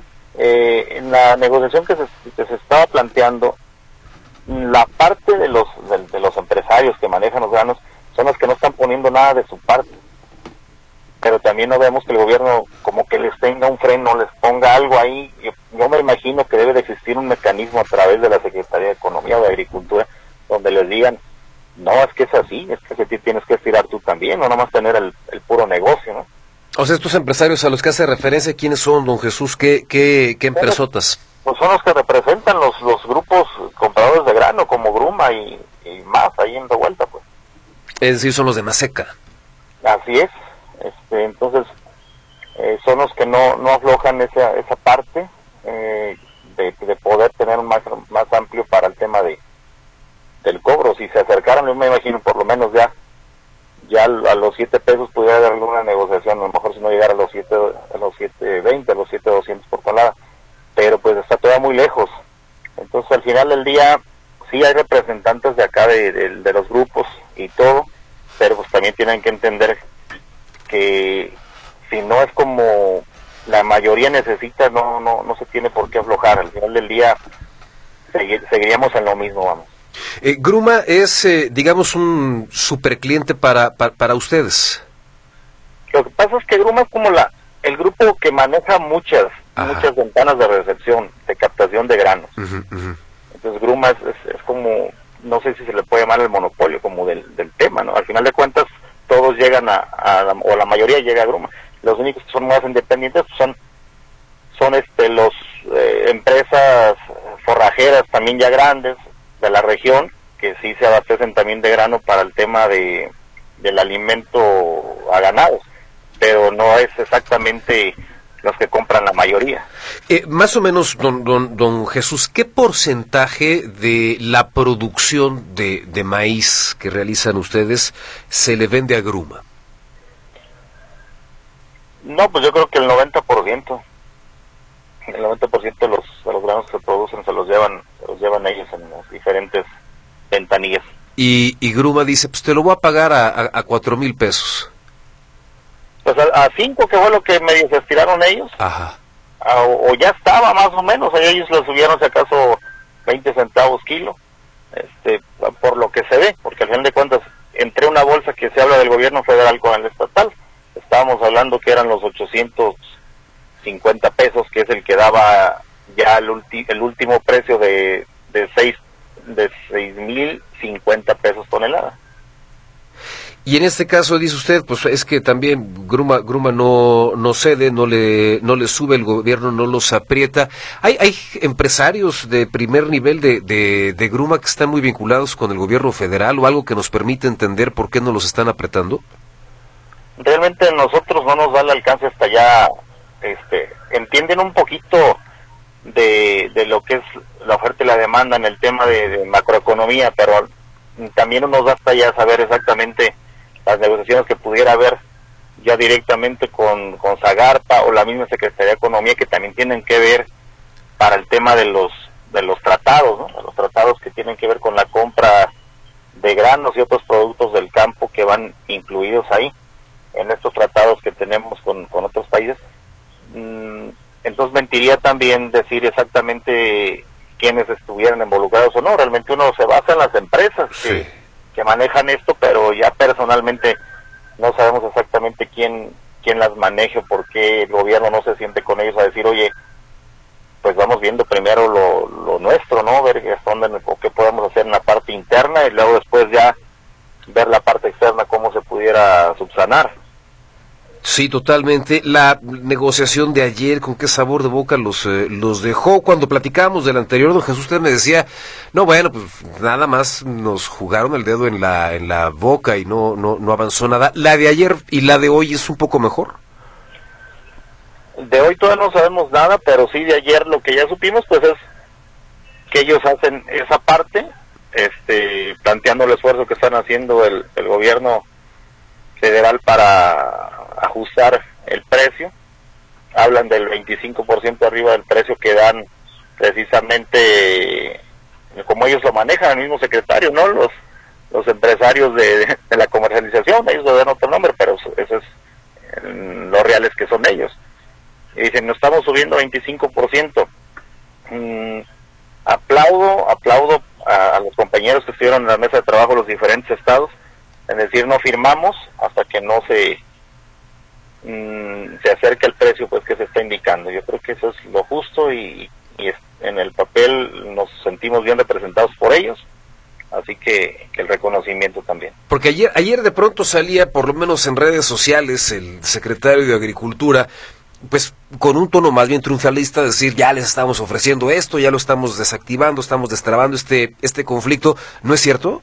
I: en la negociación que se estaba planteando, la parte de los empresarios que manejan los granos son los que no están poniendo nada de su parte, pero también no vemos que el gobierno como que les tenga un freno, les ponga algo ahí. Yo me imagino que debe de existir un mecanismo a través de la Secretaría de Economía o de Agricultura donde les digan, no, es que es así, es que te tienes que estirar tú también, no nomás tener el puro negocio, ¿no?
B: O sea, estos empresarios a los que hace referencia, ¿quiénes son, don Jesús? ¿Qué empresotas?
I: Pues son los que representan los grupos compradores de grano, como Gruma y más, ahí en Revuelta, pues.
B: Es decir, son los de Maseca.
I: Así es, entonces, son los que no aflojan esa parte de poder tener un más amplio para el tema del cobro. Si se acercaran, yo me imagino por lo menos ya a los 7 pesos pudiera haber alguna negociación, a lo mejor si no llegara a los 7.20, a los 7.200 por tonelada, pero pues está todavía muy lejos. Entonces al final del día sí hay representantes de acá de los grupos y todo, pero pues también tienen que entender que si no es como la mayoría necesita, no se tiene por qué aflojar. Al final del día seguiríamos en lo mismo, vamos.
B: Gruma es, digamos, un super cliente para ustedes.
I: Lo que pasa es que Gruma es como el grupo que maneja muchas ventanas de recepción, de captación de granos. Entonces Gruma es como, no sé si se le puede llamar el monopolio como del tema, ¿no? Al final de cuentas todos llegan o la mayoría llega a Gruma. Los únicos que son más independientes son los empresas forrajeras también ya grandes de la región, que sí se abastecen también de grano para el tema del alimento a ganados, pero no es exactamente los que compran la mayoría.
B: Más o menos, don Jesús, ¿qué porcentaje de la producción de maíz que realizan ustedes se le vende a Gruma?
I: No, pues yo creo que el 90%. El 90% de los granos que se producen se los llevan ellos en las diferentes ventanillas.
B: Y Gruma dice, pues te lo voy a pagar a 4,000 pesos.
I: Pues a 5, que fue lo que medio se estiraron ellos.
B: Ajá.
I: O ya estaba más o menos, ellos lo subieron si acaso 20 centavos kilo, por lo que se ve, porque al final de cuentas, entre una bolsa que se habla del gobierno federal con el estatal, estábamos hablando que eran los 850 pesos, que es el que daba ya el último precio de 6,050 pesos tonelada.
B: Y en este caso dice usted, pues es que también Gruma no cede, no le sube, el gobierno no los aprieta. Hay empresarios de primer nivel de Gruma que están muy vinculados con el gobierno federal, o algo que nos permite entender por qué no los están apretando.
I: Realmente nosotros no nos da el alcance hasta allá. Entienden un poquito de lo que es la oferta y la demanda en el tema de macroeconomía, pero también no nos da hasta allá saber exactamente las negociaciones que pudiera haber ya directamente con Zagarpa o la misma Secretaría de Economía, que también tienen que ver para el tema de los tratados, ¿no? Los tratados que tienen que ver con la compra de granos y otros productos del campo que van incluidos ahí en estos tratados que tenemos con otros países. entonces mentiría también decir exactamente quiénes estuvieran involucrados o no. Realmente uno se basa en las empresas que manejan esto, pero ya personalmente no sabemos exactamente quién las maneja, o por qué el gobierno no se siente con ellos a decir, oye, pues vamos viendo primero lo nuestro, ¿no? Ver qué podemos hacer en la parte interna y luego después ya ver la parte externa, cómo se pudiera subsanar.
B: Sí, totalmente. La negociación de ayer, ¿con qué sabor de boca los dejó? Cuando platicábamos del anterior, don Jesús, usted me decía, no, bueno, pues nada más nos jugaron el dedo en la boca y no avanzó nada. ¿La de ayer y la de hoy es un poco mejor?
I: De hoy todavía no sabemos nada, pero sí de ayer lo que ya supimos, pues es que ellos hacen esa parte, planteando el esfuerzo que están haciendo el gobierno federal para ajustar el precio. Hablan del 25% arriba del precio que dan precisamente, como ellos lo manejan, el mismo secretario, ¿no? Los empresarios de la comercialización, ellos le dan otro nombre, pero eso es los reales que son ellos. Y dicen, nos estamos subiendo 25%. Aplaudo a los compañeros que estuvieron en la mesa de trabajo de los diferentes estados, es decir, no firmamos hasta que no se acerque el precio pues que se está indicando. Yo creo que eso es lo justo y en el papel nos sentimos bien representados por ellos, así que el reconocimiento también.
B: Porque ayer de pronto salía, por lo menos en redes sociales, el secretario de Agricultura, pues con un tono más bien triunfalista, decir, ya les estamos ofreciendo esto, ya lo estamos desactivando, estamos destrabando este conflicto. ¿No es cierto?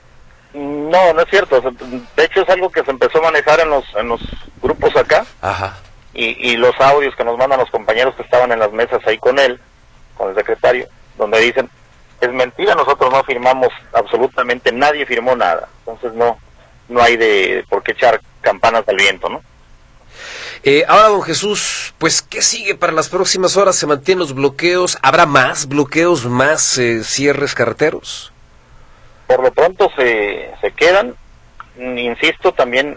I: No es cierto. De hecho es algo que se empezó a manejar en los grupos acá.
B: Ajá.
I: Y los audios que nos mandan los compañeros que estaban en las mesas ahí con él, con el secretario, donde dicen, es mentira, nosotros no firmamos absolutamente, nadie firmó nada. Entonces no hay de por qué echar campanas al viento, ¿no?
B: Ahora, don Jesús, pues, ¿qué sigue para las próximas horas? ¿Se mantienen los bloqueos? ¿Habrá más bloqueos, más cierres carreteros?
I: Por lo pronto se quedan. Insisto, también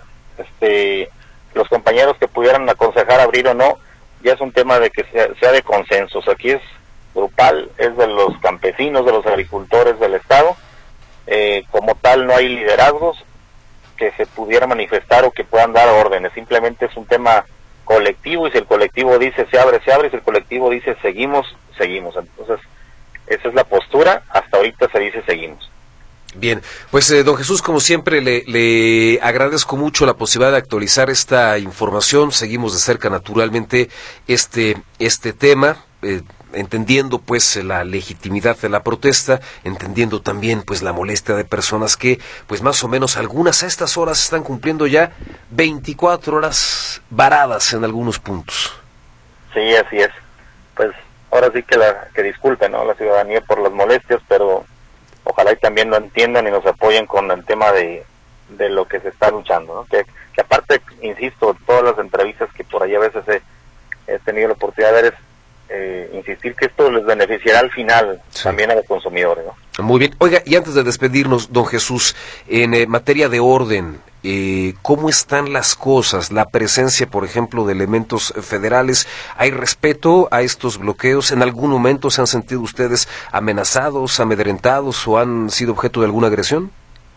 I: los compañeros que pudieran aconsejar abrir o no, ya es un tema de que sea de consensos. Aquí es grupal, es de los campesinos, de los agricultores del estado. Como tal, no hay liderazgos que se pudiera manifestar o que puedan dar órdenes. Simplemente es un tema colectivo, y si el colectivo dice se abre, y si el colectivo dice seguimos. Entonces, esa es la postura. Hasta ahorita se dice seguimos.
B: Bien, pues don Jesús, como siempre, le agradezco mucho la posibilidad de actualizar esta información. Seguimos de cerca, naturalmente, este tema, entendiendo pues la legitimidad de la protesta, entendiendo también pues la molestia de personas que pues más o menos algunas a estas horas están cumpliendo ya 24 horas varadas en algunos puntos.
I: Sí, así es. Pues ahora sí que disculpen, ¿no?, la ciudadanía por las molestias, pero ojalá y también lo entiendan y nos apoyen con el tema de lo que se está luchando, ¿no? Que aparte, insisto, todas las entrevistas que por ahí a veces he tenido la oportunidad de ver es insistir que esto les beneficiará al final, sí, también a los consumidores, ¿no?
B: Muy bien. Oiga, y antes de despedirnos, don Jesús, en materia de orden, ¿cómo están las cosas? La presencia, por ejemplo, de elementos federales, ¿hay respeto a estos bloqueos? ¿En algún momento se han sentido ustedes amenazados, amedrentados o han sido objeto de alguna agresión?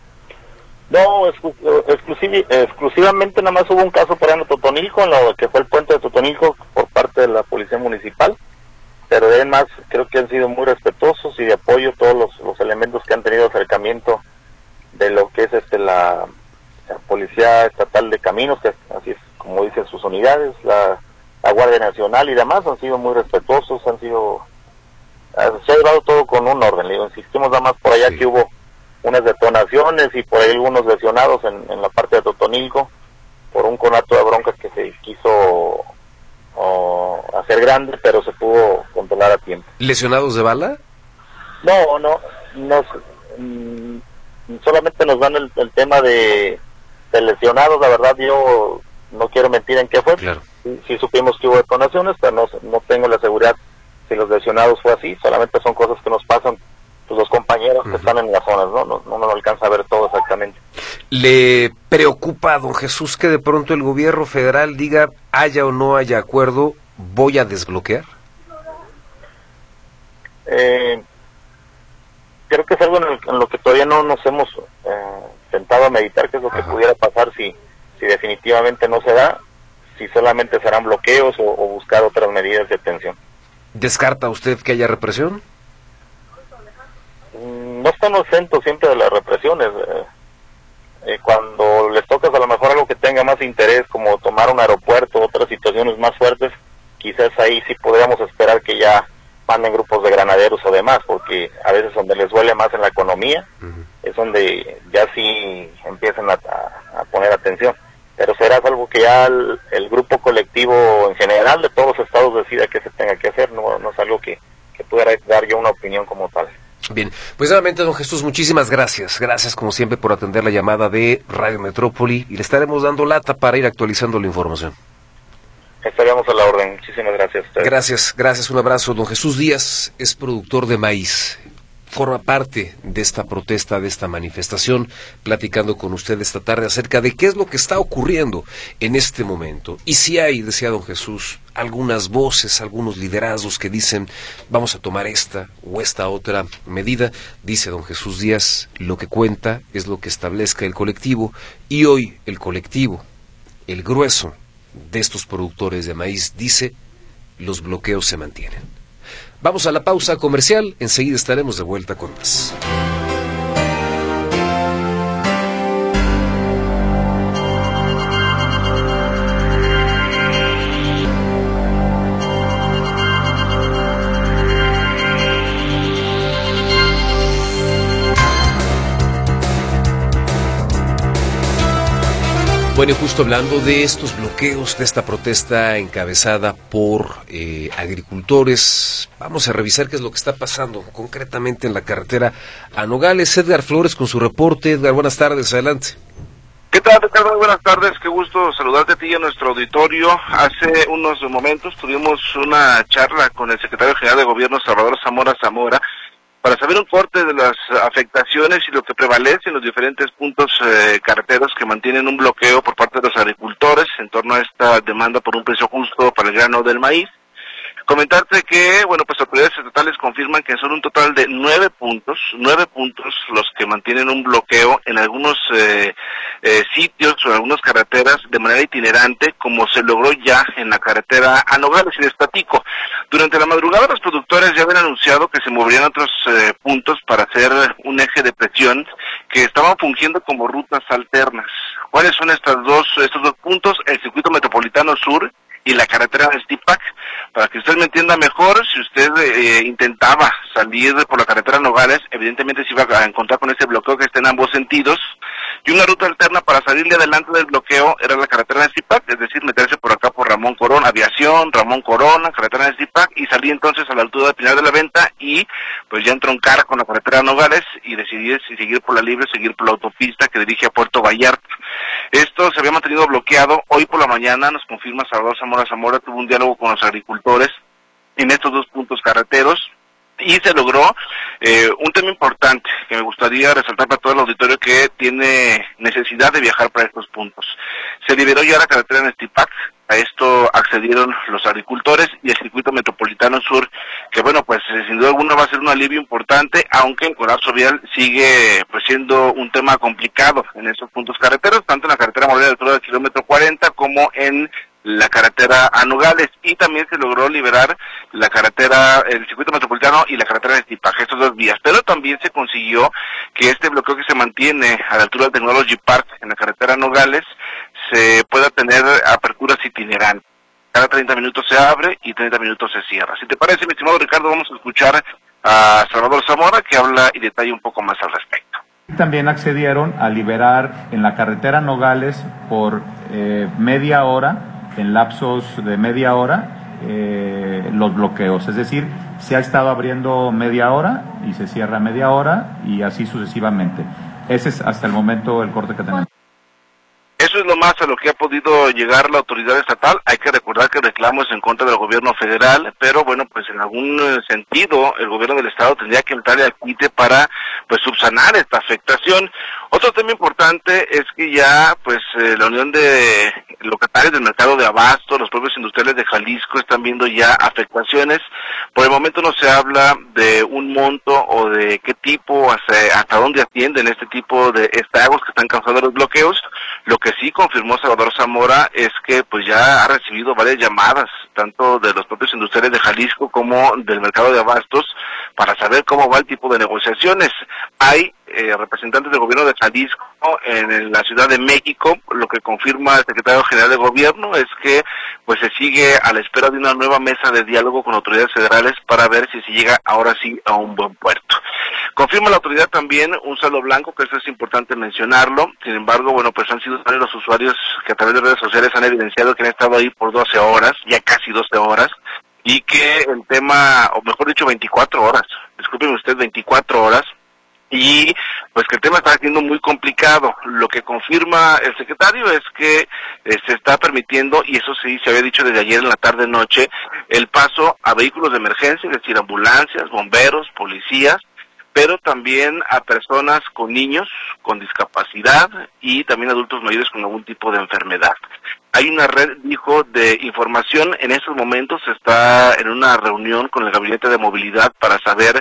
I: No, exclusivamente nada más hubo un caso por ahí en Totonilco, en lo que fue el puente de Totonilco por parte de la policía municipal, pero además creo que han sido muy respetuosos y de apoyo todos los elementos que han tenido acercamiento de lo que es la Policía Estatal de Caminos, que así es como dicen sus unidades, la Guardia Nacional y demás, han sido muy respetuosos, se ha llevado todo con un orden. Insistimos nada más por allá, sí, que hubo unas detonaciones y por ahí algunos lesionados en la parte de Totonilco por un conato de bronca que se quiso hacer grande, pero se pudo controlar a tiempo.
B: ¿Lesionados de bala?
I: No, solamente nos dan el tema de lesionados. La verdad yo no quiero mentir en qué fue.
B: Claro.
I: Sí supimos que hubo detonaciones, pero no tengo la seguridad si los lesionados fue así. Solamente son cosas que nos pasan pues los compañeros que están en las zonas, no alcanza a ver todo exactamente.
B: ¿Le preocupa, don Jesús, que de pronto el gobierno federal diga, haya o no haya acuerdo, voy a desbloquear?
I: Creo que es algo en lo que todavía no nos hemos sentado a meditar, qué es lo que pudiera pasar si definitivamente no se da, si solamente serán bloqueos o buscar otras medidas de atención.
B: ¿Descarta usted que haya represión?
I: No estamos exentos siempre de las represiones. Cuando les tocas a lo mejor algo que tenga más interés, como tomar un aeropuerto, otras situaciones más fuertes, quizás ahí sí podríamos esperar que ya manden grupos de granaderos o demás, porque a veces donde les duele más en la economía, es donde ya sí empiezan a poner atención. Pero será algo que ya el grupo colectivo en general de todos los estados decida que se tenga que hacer, no es algo que pudiera dar yo una opinión como tal.
B: Bien, pues nuevamente, don Jesús, muchísimas gracias. Gracias, como siempre, por atender la llamada de Radio Metrópoli, y le estaremos dando lata para ir actualizando la información.
I: Estaríamos a la orden. Muchísimas gracias a ustedes.
B: Gracias, un abrazo. Don Jesús Díaz es productor de maíz, forma parte de esta protesta, de esta manifestación, platicando con usted esta tarde acerca de qué es lo que está ocurriendo en este momento. Y si hay, decía don Jesús, algunas voces, algunos liderazgos que dicen vamos a tomar esta o esta otra medida, dice don Jesús Díaz, lo que cuenta es lo que establezca el colectivo, y hoy el colectivo, el grueso de estos productores de maíz, dice los bloqueos se mantienen. Vamos a la pausa comercial, enseguida estaremos de vuelta con más. Bueno, y justo hablando de estos bloqueos, de esta protesta encabezada por agricultores, vamos a revisar qué es lo que está pasando concretamente en la carretera a Nogales. Edgar Flores con su reporte. Edgar, buenas tardes, adelante.
J: ¿Qué tal, Ricardo? Buenas tardes, qué gusto saludarte a ti y a nuestro auditorio. Hace unos momentos tuvimos una charla con el secretario general de Gobierno, Salvador Zamora, para saber un corte de las afectaciones y lo que prevalece en los diferentes puntos carreteros que mantienen un bloqueo por parte de los agricultores en torno a esta demanda por un precio justo para el grano del maíz. Comentarte que, bueno, pues autoridades estatales confirman que son un total de 9 puntos los que mantienen un bloqueo en algunos sitios o en algunas carreteras de manera itinerante, como se logró ya en la carretera a Nogales. Y les platico, durante la madrugada los productores ya habían anunciado que se moverían a otros puntos para hacer un eje de presión que estaban fungiendo como rutas alternas. ¿Cuáles son estos dos puntos? El circuito metropolitano sur y la carretera de Stipac. Para que usted me entienda mejor, si usted intentaba salir por la carretera Nogales, evidentemente se iba a encontrar con ese bloqueo que está en ambos sentidos, y una ruta alterna para salirle adelante del bloqueo era la carretera de Stipac, es decir, meterse por acá por Ramón Corona, Aviación, Ramón Corona, carretera de Stipac, y salir entonces a la altura de Pinar de la Venta, y pues ya entroncar con la carretera Nogales, y decidir si seguir por la libre, seguir por la autopista que dirige a Puerto Vallarta. Esto se había mantenido bloqueado. Hoy por la mañana nos confirma Salvador Zamora, tuvo un diálogo con los agricultores en estos dos puntos carreteros y se logró un tema importante que me gustaría resaltar para todo el auditorio que tiene necesidad de viajar para estos puntos. Se liberó ya la carretera en Stipac, a esto accedieron los agricultores, y el circuito metropolitano sur, que bueno, pues sin duda alguna va a ser un alivio importante, aunque el colapso vial sigue pues siendo un tema complicado en estos puntos carreteros, tanto en la carretera Morelia de altura del kilómetro 40 como en la carretera a Nogales, y también se logró liberar la carretera, el circuito metropolitano y la carretera de Stipac, estas dos vías, pero también se consiguió que este bloqueo que se mantiene a la altura del Technology Park en la carretera Nogales se pueda tener aperturas itinerantes. Cada 30 minutos se abre y 30 minutos se cierra. Si te parece, mi estimado Ricardo, vamos a escuchar a Salvador Zamora, que habla y detalla un poco más al respecto.
K: También accedieron a liberar en la carretera Nogales por media hora, en lapsos de media hora, los bloqueos. Es decir, se ha estado abriendo media hora y se cierra media hora y así sucesivamente. Ese es hasta el momento el corte que tenemos.
J: Eso es lo más a lo que ha podido llegar la autoridad estatal. Hay que recordar que el reclamo es en contra del gobierno federal, pero bueno, pues en algún sentido el gobierno del estado tendría que entrarle al quite para pues subsanar esta afectación. Otro tema importante es que ya pues la Unión de Locatarios del Mercado de Abasto, los propios industriales de Jalisco están viendo ya afectaciones. Por el momento no se habla de un monto o de qué tipo, hasta dónde atienden este tipo de estragos que están causando los bloqueos. Lo que sí confirmó Salvador Zamora es que pues ya ha recibido varias llamadas, tanto de los propios industriales de Jalisco como del Mercado de Abastos, para saber cómo va el tipo de negociaciones. Hay representantes del gobierno de Jalisco en la Ciudad de México. Lo que confirma el secretario general de gobierno es que pues se sigue a la espera de una nueva mesa de diálogo con autoridades federales para ver si se llega ahora sí a un buen puerto. Confirma la autoridad también un saldo blanco, que eso es importante mencionarlo. Sin embargo, bueno, pues han sido varios los usuarios que a través de redes sociales han evidenciado que han estado ahí por 12 horas, ya casi 12 horas, y que el tema, o mejor dicho 24 horas, discúlpeme usted, 24 horas, y pues que el tema está siendo muy complicado. Lo que confirma el secretario es que se está permitiendo, y eso sí se había dicho desde ayer en la tarde-noche, el paso a vehículos de emergencia, es decir, ambulancias, bomberos, policías, pero también a personas con niños, con discapacidad y también adultos mayores con algún tipo de enfermedad. Hay una red, dijo, de información. En estos momentos está en una reunión con el Gabinete de Movilidad para saber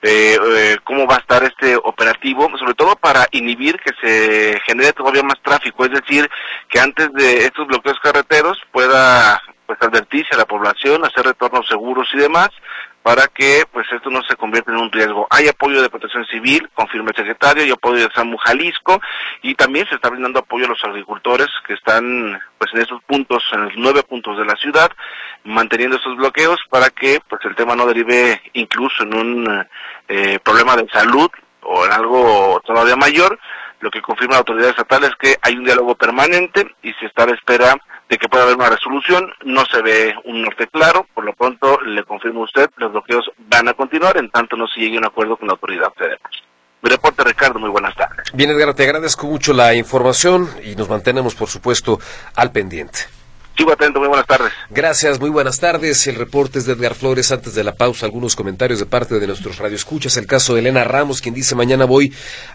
J: cómo va a estar este operativo, sobre todo para inhibir que se genere todavía más tráfico, es decir, que antes de estos bloqueos carreteros pueda pues advertirse a la población, hacer retornos seguros y demás, para que pues esto no se convierta en un riesgo. Hay apoyo de Protección Civil, confirma el secretario, hay apoyo de SAMU Jalisco, y también se está brindando apoyo a los agricultores que están pues en esos puntos, en los 9 puntos de la ciudad, manteniendo esos bloqueos para que pues el tema no derive incluso en un problema de salud o en algo todavía mayor. Lo que confirma la autoridad estatal es que hay un diálogo permanente y se está a la espera de que pueda haber una resolución. No se ve un norte claro, por lo pronto le confirmo a usted, los bloqueos van a continuar en tanto no se llegue a un acuerdo con la autoridad federal. Mi reporte, Ricardo, muy buenas tardes.
B: Bien, Edgar, te agradezco mucho la información y nos mantenemos, por supuesto, al pendiente.
J: Sigo atento, muy buenas tardes.
B: Gracias, muy buenas tardes. El reporte es de Edgar Flores. Antes de la pausa, algunos comentarios de parte de nuestros radioescuchas. El caso de Elena Ramos, quien dice: mañana voy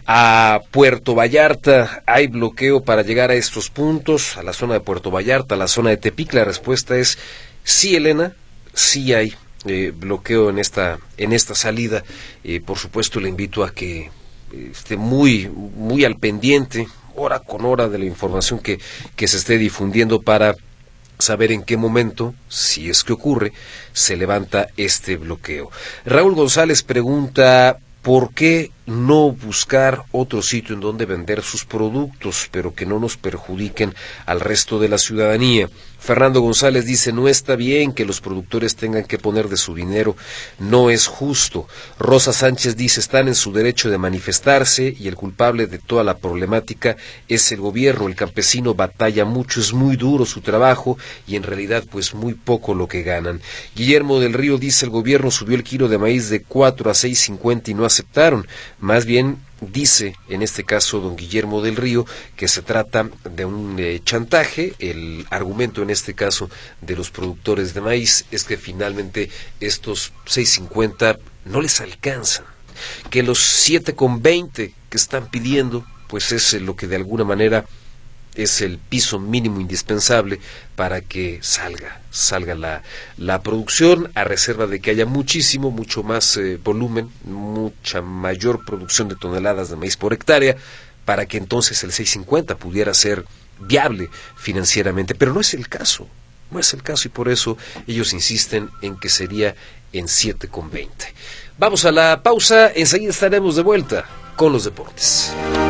B: a Puerto Vallarta. ¿Hay bloqueo para llegar a estos puntos, a la zona de Puerto Vallarta, a la zona de Tepic? La respuesta es sí, Elena, sí hay bloqueo en esta salida. Por supuesto, le invito a que esté muy al pendiente, hora con hora, de la información que se esté difundiendo para saber en qué momento, si es que ocurre, se levanta este bloqueo. Raúl González pregunta: ¿por qué no buscar otro sitio en donde vender sus productos, pero que no nos perjudiquen al resto de la ciudadanía? Fernando González dice: no está bien que los productores tengan que poner de su dinero, no es justo. Rosa Sánchez dice: están en su derecho de manifestarse y el culpable de toda la problemática es el gobierno. El campesino batalla mucho, es muy duro su trabajo y en realidad pues muy poco lo que ganan. Guillermo del Río dice: el gobierno subió el kilo de maíz de 4 a 6.50 y no aceptaron. Más bien, dice en este caso don Guillermo del Río, que se trata de un chantaje. El argumento en este caso de los productores de maíz es que finalmente estos 6.50 no les alcanzan, que los 7.20 que están pidiendo pues es lo que de alguna manera es el piso mínimo indispensable para que salga la producción, a reserva de que haya mucho más volumen, mucha mayor producción de toneladas de maíz por hectárea, para que entonces el 6.50 pudiera ser viable financieramente. Pero no es el caso, y por eso ellos insisten en que sería en 7.20. Vamos a la pausa, enseguida estaremos de vuelta con los deportes.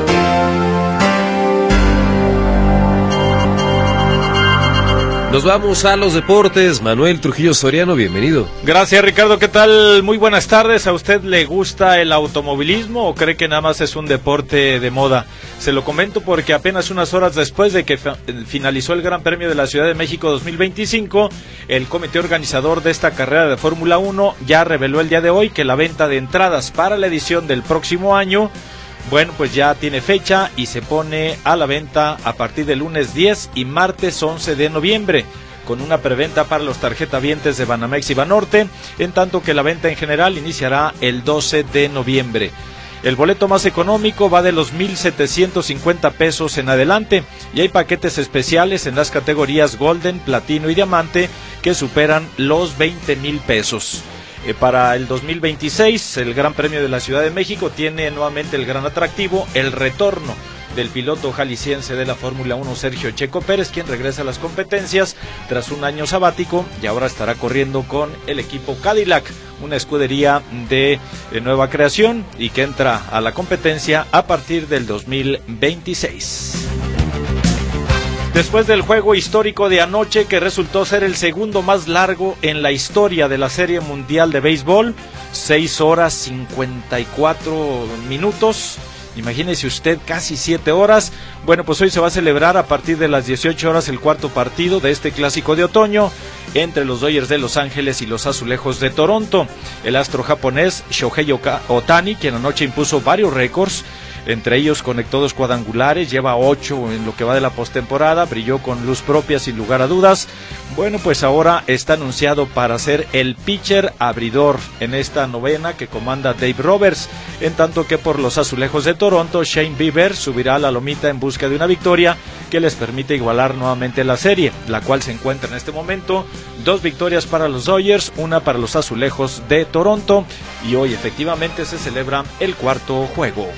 B: Nos vamos a los deportes. Manuel Trujillo Soriano, bienvenido.
L: Gracias, Ricardo, ¿qué tal? Muy buenas tardes. ¿A usted le gusta el automovilismo o cree que nada más es un deporte de moda? Se lo comento porque apenas unas horas después de que finalizó el Gran Premio de la Ciudad de México 2025, el comité organizador de esta carrera de Fórmula 1 ya reveló el día de hoy que la venta de entradas para la edición del próximo año Bueno, pues ya tiene fecha y se pone a la venta a partir del lunes 10 y martes 11 de noviembre, con una preventa para los tarjetavientes de Banamex y Banorte, en tanto que la venta en general iniciará el 12 de noviembre. El boleto más económico va de los 1,750 pesos en adelante y hay paquetes especiales en las categorías Golden, Platino y Diamante que superan los 20,000 pesos. Para el 2026, el Gran Premio de la Ciudad de México tiene nuevamente el gran atractivo, el retorno del piloto jalisciense de la Fórmula 1, Sergio Checo Pérez, quien regresa a las competencias tras un año sabático y ahora estará corriendo con el equipo Cadillac, una escudería de nueva creación y que entra a la competencia a partir del 2026. Después del juego histórico de anoche, que resultó ser el segundo más largo en la historia de la Serie Mundial de Béisbol, 6 horas 54 minutos, imagínese usted, casi 7 horas. Bueno, pues hoy se va a celebrar a partir de las 18 horas el cuarto partido de este clásico de otoño entre los Dodgers de Los Ángeles y los Azulejos de Toronto. El astro japonés Shohei Ohtani, quien anoche impuso varios récords, entre ellos conectó 2 cuadrangulares, lleva 8 en lo que va de la postemporada, brilló con luz propia sin lugar a dudas. Bueno, pues ahora está anunciado para ser el pitcher abridor en esta novena que comanda Dave Roberts, en tanto que por los Azulejos de Toronto, Shane Bieber subirá a la lomita en busca de una victoria que les permite igualar nuevamente la serie, la cual se encuentra en este momento 2 victorias para los Dodgers, 1 para los Azulejos de Toronto, y hoy efectivamente se celebra el cuarto juego.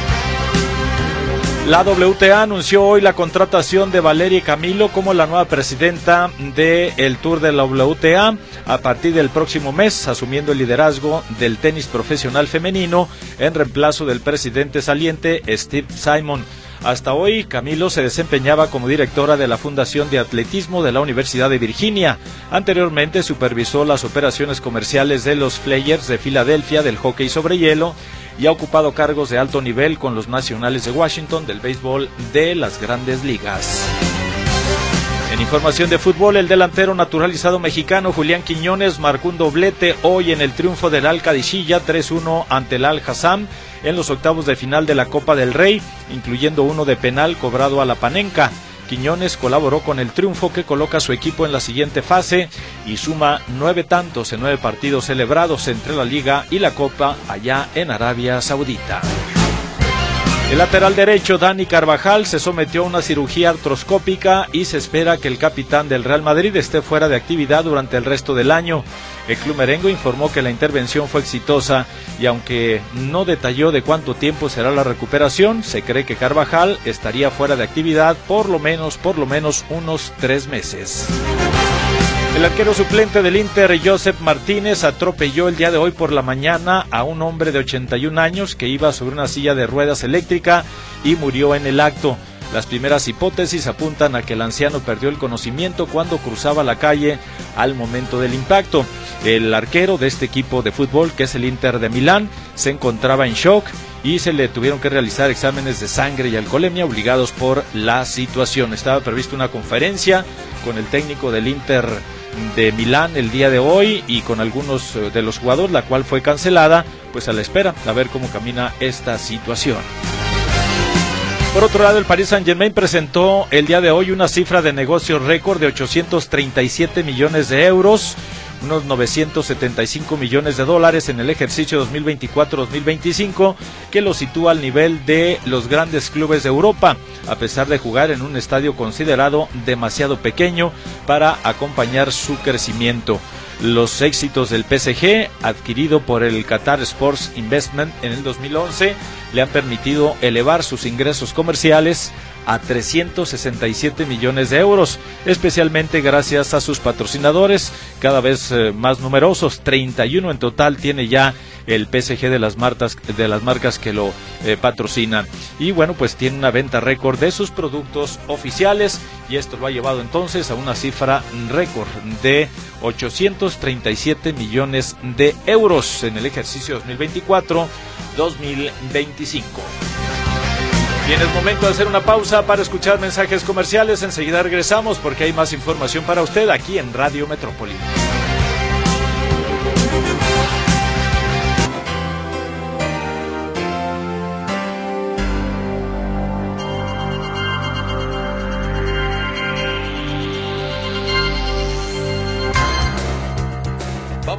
L: La WTA anunció hoy la contratación de Valeria Camilo como la nueva presidenta del Tour de la WTA a partir del próximo mes, asumiendo el liderazgo del tenis profesional femenino en reemplazo del presidente saliente Steve Simon. Hasta hoy, Camilo se desempeñaba como directora de la Fundación de Atletismo de la Universidad de Virginia. Anteriormente supervisó las operaciones comerciales de los Flyers de Filadelfia del hockey sobre hielo y ha ocupado cargos de alto nivel con los Nacionales de Washington del béisbol de las Grandes Ligas. En información de fútbol, el delantero naturalizado mexicano Julián Quiñones marcó un doblete hoy en el triunfo del Al-Qadisiyah 3-1 ante el Al-Hassam en los octavos de final de la Copa del Rey, incluyendo uno de penal cobrado a la Panenka. Quiñones colaboró con el triunfo que coloca a su equipo en la siguiente fase y suma 9 tantos en 9 partidos celebrados entre la Liga y la Copa allá en Arabia Saudita. El lateral derecho Dani Carvajal se sometió a una cirugía artroscópica y se espera que el capitán del Real Madrid esté fuera de actividad durante el resto del año. El club merengue informó que la intervención fue exitosa y aunque no detalló de cuánto tiempo será la recuperación, se cree que Carvajal estaría fuera de actividad por lo menos unos 3 meses. El arquero suplente del Inter, Josep Martínez, atropelló el día de hoy por la mañana a un hombre de 81 años que iba sobre una silla de ruedas eléctrica y murió en el acto. Las primeras hipótesis apuntan a que el anciano perdió el conocimiento cuando cruzaba la calle al momento del impacto. El arquero de este equipo de fútbol, que es el Inter de Milán, se encontraba en shock y se le tuvieron que realizar exámenes de sangre y alcoholemia obligados por la situación. Estaba prevista una conferencia con el técnico del Inter de Milán el día de hoy y con algunos de los jugadores, la cual fue cancelada, pues a la espera a ver cómo camina esta situación. Por otro lado, el Paris Saint-Germain presentó el día de hoy una cifra de negocio récord de 837 millones de euros, unos 975 millones de dólares en el ejercicio 2024-2025, que lo sitúa al nivel de los grandes clubes de Europa, a pesar de jugar en un estadio considerado demasiado pequeño para acompañar su crecimiento. Los éxitos del PSG, adquirido por el Qatar Sports Investment en el 2011, le han permitido elevar sus ingresos comerciales a 367 millones de euros, especialmente gracias a sus patrocinadores, cada vez más numerosos. 31 en total tiene ya el PSG de las marcas que lo patrocinan. Y bueno, pues tiene una venta récord de sus productos oficiales y esto lo ha llevado entonces a una cifra récord de 837 millones de euros en el ejercicio 2024-2025. Bien, es momento de hacer una pausa para escuchar mensajes comerciales. Enseguida regresamos porque hay más información para usted aquí en Radio Metrópoli.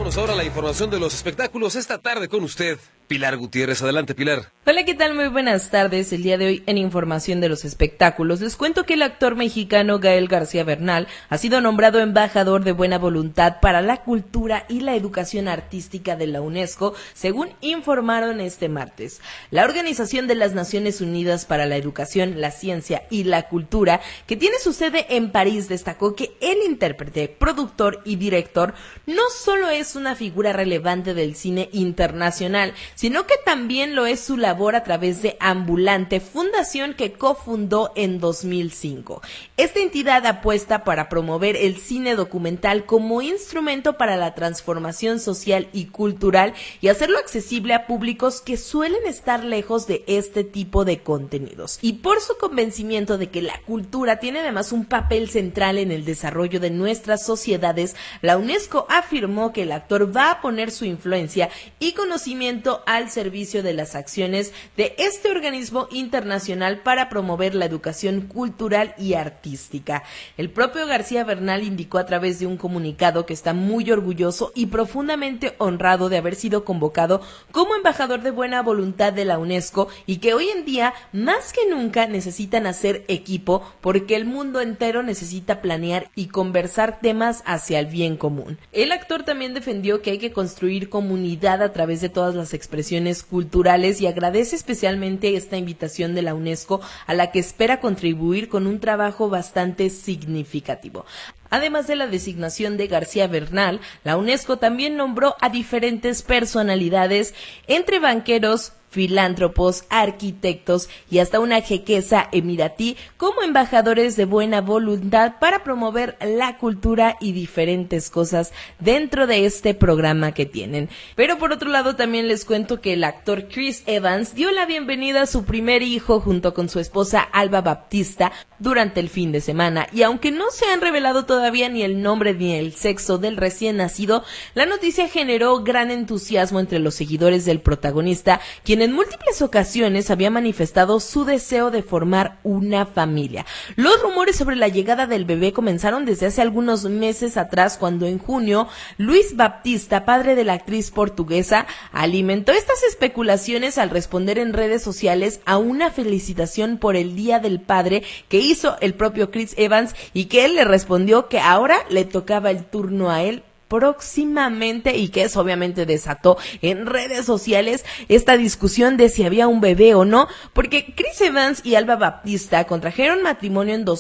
B: Vamos ahora a la información de los espectáculos esta tarde con usted, Pilar Gutiérrez. Adelante, Pilar.
M: Hola, ¿qué tal? Muy buenas tardes. El día de hoy en Información de los Espectáculos les cuento que el actor mexicano Gael García Bernal ha sido nombrado embajador de buena voluntad para la cultura y la educación artística de la UNESCO, según informaron este martes. La Organización de las Naciones Unidas para la Educación, la Ciencia y la Cultura, que tiene su sede en París, destacó que el intérprete, productor y director no solo es una figura relevante del cine internacional, sino que también lo es su labor a través de Ambulante, fundación que cofundó en 2005. Esta entidad apuesta para promover el cine documental como instrumento para la transformación social y cultural y hacerlo accesible a públicos que suelen estar lejos de este tipo de contenidos. Y por su convencimiento de que la cultura tiene además un papel central en el desarrollo de nuestras sociedades, la UNESCO afirmó que el actor va a poner su influencia y conocimiento al servicio de las acciones de este organismo internacional para promover la educación cultural y artística. El propio García Bernal indicó a través de un comunicado que está muy orgulloso y profundamente honrado de haber sido convocado como embajador de buena voluntad de la UNESCO y que hoy en día más que nunca necesitan hacer equipo porque el mundo entero necesita planear y conversar temas hacia el bien común. El actor también defendió que hay que construir comunidad a través de todas las expresiones culturales y agradece especialmente esta invitación de la UNESCO a la que espera contribuir con un trabajo bastante significativo. Además de la designación de García Bernal, la UNESCO también nombró a diferentes personalidades, entre banqueros, filántropos, arquitectos y hasta una jequesa emiratí como embajadores de buena voluntad para promover la cultura y diferentes cosas dentro de este programa que tienen. Pero por otro lado también les cuento que el actor Chris Evans dio la bienvenida a su primer hijo junto con su esposa Alba Baptista durante el fin de semana, y aunque no se han revelado todavía ni el nombre ni el sexo del recién nacido, la noticia generó gran entusiasmo entre los seguidores del protagonista, quien en múltiples ocasiones había manifestado su deseo de formar una familia. Los rumores sobre la llegada del bebé comenzaron desde hace algunos meses atrás, cuando en junio Luis Baptista, padre de la actriz portuguesa, alimentó estas especulaciones al responder en redes sociales a una felicitación por el Día del Padre que hizo el propio Chris Evans, y que él le respondió que ahora le tocaba el turno a él próximamente, y que eso obviamente desató en redes sociales esta discusión de si había un bebé o no, porque Chris Evans y Alba Baptista contrajeron matrimonio en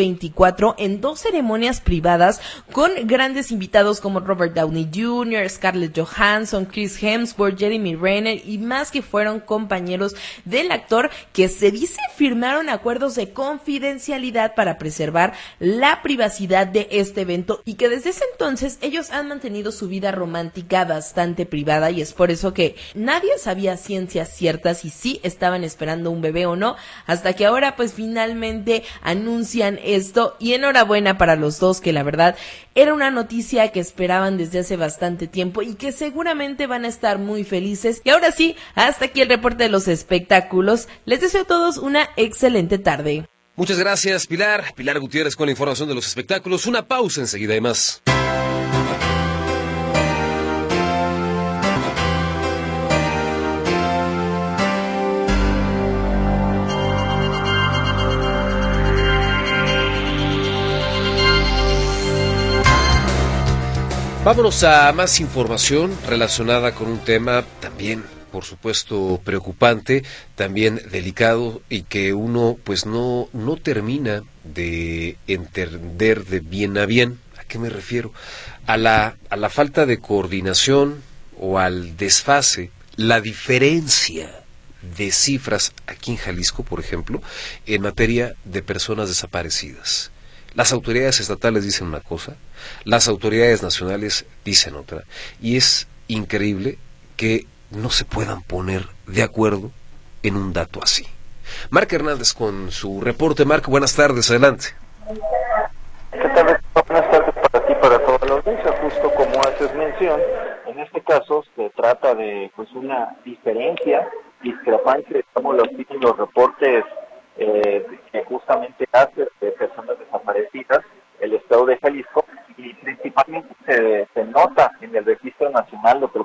M: 2024 en 2 ceremonias privadas con grandes invitados como Robert Downey Jr., Scarlett Johansson, Chris Hemsworth, Jeremy Renner y más, que fueron compañeros del actor, que se dice firmaron acuerdos de confidencialidad para preservar la privacidad de este evento, y que desde ese entonces ellos han mantenido su vida romántica bastante privada, y es por eso que nadie sabía ciencias ciertas si sí estaban esperando un bebé o no, hasta que ahora pues finalmente anuncian esto, y enhorabuena para los dos, que la verdad era una noticia que esperaban desde hace bastante tiempo y que seguramente van a estar muy felices. Y ahora sí, hasta aquí el reporte de los espectáculos. Les deseo a todos una excelente tarde.
B: Muchas gracias, Pilar. Pilar Gutiérrez con la información de los espectáculos. Una pausa, enseguida hay más. Vámonos a más información relacionada con un tema también, por supuesto, preocupante, también delicado, y que uno pues no termina de entender de bien a bien. ¿A qué me refiero? A la falta de coordinación o al desfase, la diferencia de cifras aquí en Jalisco, por ejemplo, en materia de personas desaparecidas. Las autoridades estatales dicen una cosa, las autoridades nacionales dicen otra, y es increíble que no se puedan poner de acuerdo en un dato así. Marc Hernández con su reporte. Marc, buenas tardes, adelante.
I: ¿Qué tal? Buenas tardes para ti, para toda la audiencia. Justo como haces mención, en este caso se trata de pues una discrepancia, como los reportes que justamente hace de personas desaparecidas el estado de Jalisco, y principalmente se nota en el Registro Nacional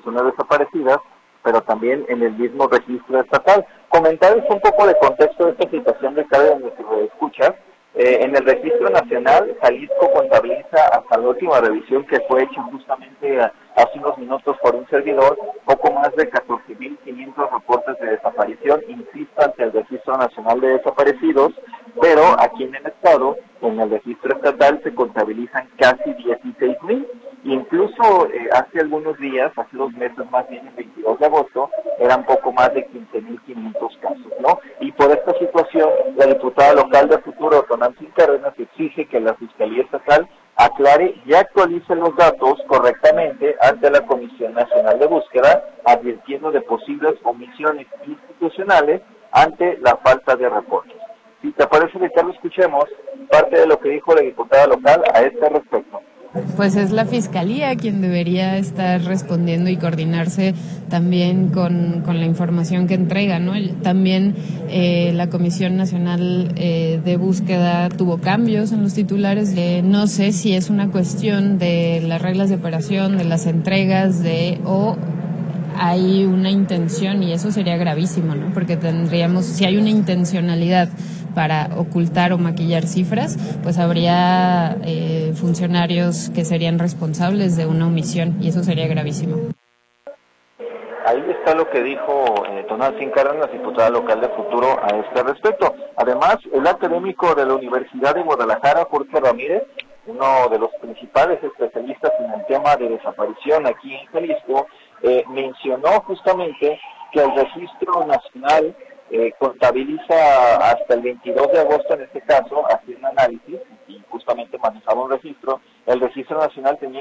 I: personas desaparecidas, pero también en el mismo registro estatal. Comentarles un poco de contexto de esta situación de cada uno que lo escuchas. En el registro nacional, Jalisco contabiliza hasta la última revisión que fue hecha justamente hace unos minutos por un servidor, poco más de 14.500 reportes de desaparición, insisto, ante el Registro Nacional de Desaparecidos, pero aquí en el estado, en el registro estatal, se contabilizan casi 16.000. Incluso hace algunos días, hace 2 meses más bien, el 22 de agosto, eran poco más de 15.500 casos, ¿no? Y por esta situación, la diputada local de Futuro, Tonantzin Cárdenas, exige que la Fiscalía Estatal aclare y actualice los datos correctamente ante la Comisión Nacional de Búsqueda, advirtiendo de posibles omisiones institucionales ante la falta de reportes. Si te parece, Ricardo, escuchemos parte de lo que dijo la diputada local a este respecto.
N: Pues es la Fiscalía quien debería estar respondiendo y coordinarse también con la información que entrega, ¿no? También la Comisión Nacional de Búsqueda tuvo cambios en los titulares. No sé si es una cuestión de las reglas de operación, de las entregas, o hay una intención, y eso sería gravísimo, ¿no? Porque tendríamos, si hay una intencionalidad para ocultar o maquillar cifras, pues habría funcionarios que serían responsables de una omisión, y eso sería gravísimo.
I: Ahí está lo que dijo Tonantzin Cárdenas, diputada local de Futuro, a este respecto. Además, el académico de la Universidad de Guadalajara, Jorge Ramírez, uno de los principales especialistas en el tema de desaparición aquí en Jalisco, mencionó justamente que el Registro Nacional contabiliza hasta el 22 de agosto, en este caso, hacía un análisis y justamente manejaba un registro. El Registro Nacional tenía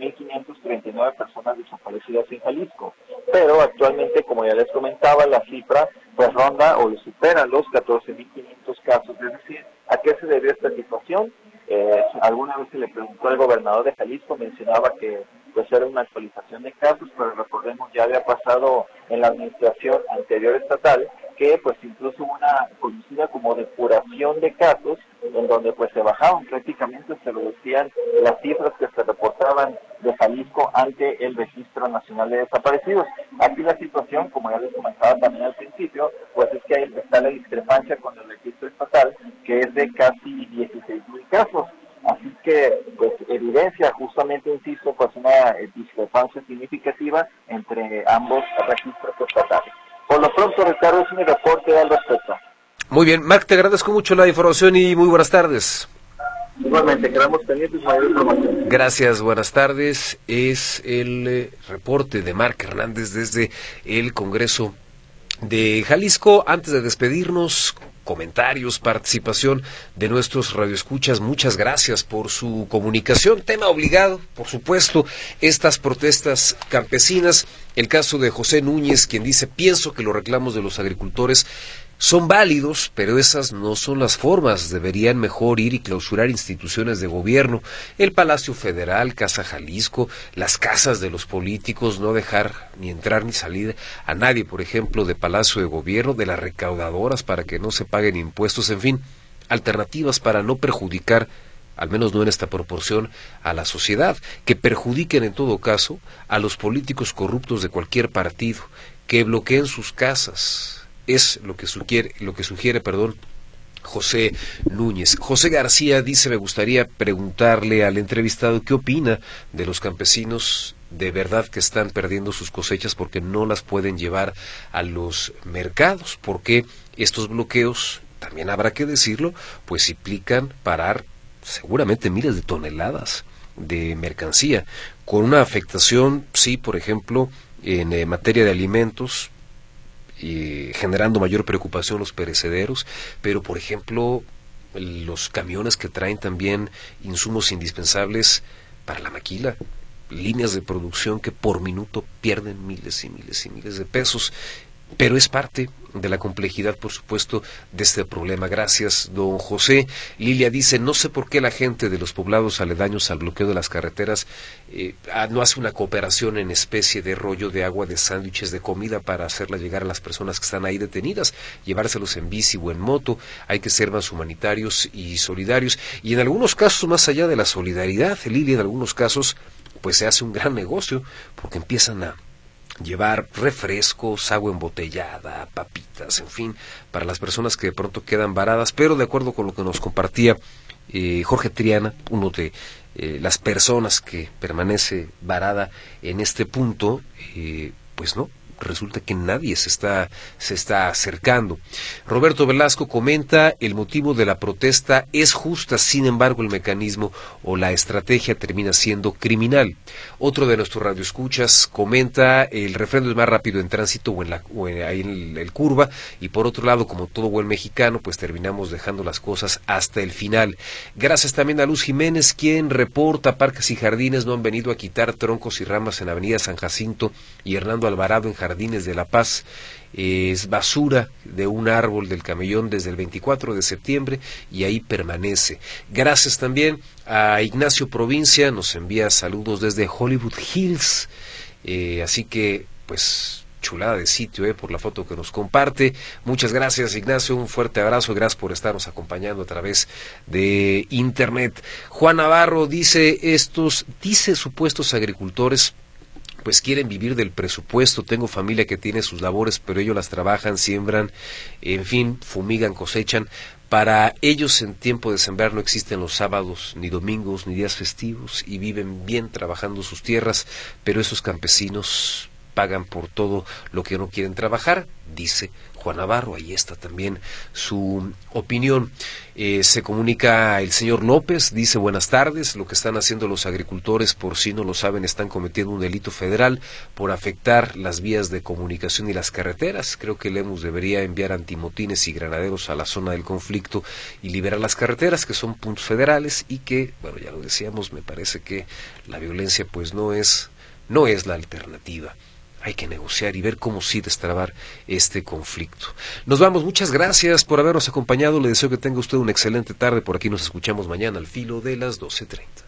I: 15.539 personas desaparecidas en Jalisco, pero actualmente, como ya les comentaba, la cifra pues ronda o lo supera los 14.500 casos. Es decir, ¿a qué se debió esta situación? Alguna vez se le preguntó al gobernador de Jalisco, mencionaba que pues era una actualización de casos, pero recordemos, ya había pasado en la administración anterior estatal, que pues incluso hubo una conocida como depuración de casos, en donde pues se bajaban, prácticamente se reducían las cifras que se reportaban de Jalisco ante el Registro Nacional de Desaparecidos. Aquí la situación, como ya les comentaba también al principio, pues es que ahí está la discrepancia con el registro estatal, que es de casi 16.000 casos. Así que, pues, evidencia justamente, insisto, pues una discrepancia significativa entre ambos registros estatales. Por lo pronto, Ricardo, es mi reporte al respecto.
B: Muy bien, Marc, te agradezco mucho la información y muy buenas tardes.
I: Igualmente, quedamos pendientes de mayor información.
B: Gracias, buenas tardes. Es el reporte de Marc Hernández desde el Congreso de Jalisco. Antes de despedirnos, comentarios, participación de nuestros radioescuchas, muchas gracias por su comunicación. Tema obligado, por supuesto, estas protestas campesinas. El caso de José Núñez, quien dice: pienso que los reclamos de los agricultores son válidos, pero esas no son las formas. Deberían mejor ir y clausurar instituciones de gobierno, el Palacio Federal, Casa Jalisco, las casas de los políticos, no dejar ni entrar ni salir a nadie, por ejemplo, de Palacio de Gobierno, de las recaudadoras, para que no se paguen impuestos, en fin, alternativas para no perjudicar, al menos no en esta proporción, a la sociedad, que perjudiquen en todo caso a los políticos corruptos de cualquier partido, que bloqueen sus casas. Es lo que sugiere, José Núñez. José García dice: me gustaría preguntarle al entrevistado qué opina de los campesinos de verdad que están perdiendo sus cosechas porque no las pueden llevar a los mercados, porque estos bloqueos, también habrá que decirlo, pues implican parar seguramente miles de toneladas de mercancía, con una afectación, sí, por ejemplo, en materia de alimentos, y generando mayor preocupación los perecederos, pero por ejemplo los camiones que traen también insumos indispensables para la maquila, líneas de producción que por minuto pierden miles y miles y miles de pesos. Pero es parte de la complejidad, por supuesto, de este problema. Gracias, don José. Lilia dice: no sé por qué la gente de los poblados aledaños al bloqueo de las carreteras no hace una cooperación en especie de rollo de agua, de sándwiches, de comida para hacerla llegar a las personas que están ahí detenidas, llevárselos en bici o en moto. Hay que ser más humanitarios y solidarios. Y en algunos casos, más allá de la solidaridad, Lilia, en algunos casos, pues se hace un gran negocio, porque empiezan a llevar refrescos, agua embotellada, papitas, en fin, para las personas que de pronto quedan varadas, pero de acuerdo con lo que nos compartía Jorge Triana, uno de las personas que permanece varada en este punto, pues no, resulta que nadie se está acercando. Roberto Velasco comenta: el motivo de la protesta es justa, sin embargo el mecanismo o la estrategia termina siendo criminal. Otro de nuestros radioescuchas comenta: el refrendo es más rápido en tránsito o ahí en el curva, y por otro lado, como todo buen mexicano, pues terminamos dejando las cosas hasta el final. Gracias también a Luz Jiménez, quien reporta: Parques y Jardines no han venido a quitar troncos y ramas en Avenida San Jacinto y Hernando Alvarado en Jardines de La Paz. Es basura de un árbol del Camellón desde el 24 de septiembre y ahí permanece. Gracias también a Ignacio Provincia, nos envía saludos desde Hollywood Hills, así que pues chulada de sitio por la foto que nos comparte. Muchas gracias, Ignacio, un fuerte abrazo, gracias por estarnos acompañando a través de internet. Juan Navarro dice: supuestos agricultores pues quieren vivir del presupuesto. Tengo familia que tiene sus labores, pero ellos las trabajan, siembran, en fin, fumigan, cosechan. Para ellos en tiempo de sembrar no existen los sábados, ni domingos, ni días festivos, y viven bien trabajando sus tierras, pero esos campesinos pagan por todo lo que no quieren trabajar, dice Juan Navarro. Ahí está también su opinión. Se comunica el señor López, dice: buenas tardes, lo que están haciendo los agricultores, por si no lo saben, están cometiendo un delito federal por afectar las vías de comunicación y las carreteras. Creo que Lemus debería enviar antimotines y granaderos a la zona del conflicto y liberar las carreteras, que son puntos federales, y que, bueno, ya lo decíamos, me parece que la violencia pues no es la alternativa. Hay que negociar y ver cómo sí destrabar este conflicto. Nos vamos, muchas gracias por habernos acompañado. Le deseo que tenga usted una excelente tarde. Por aquí nos escuchamos mañana al filo de las 12:30.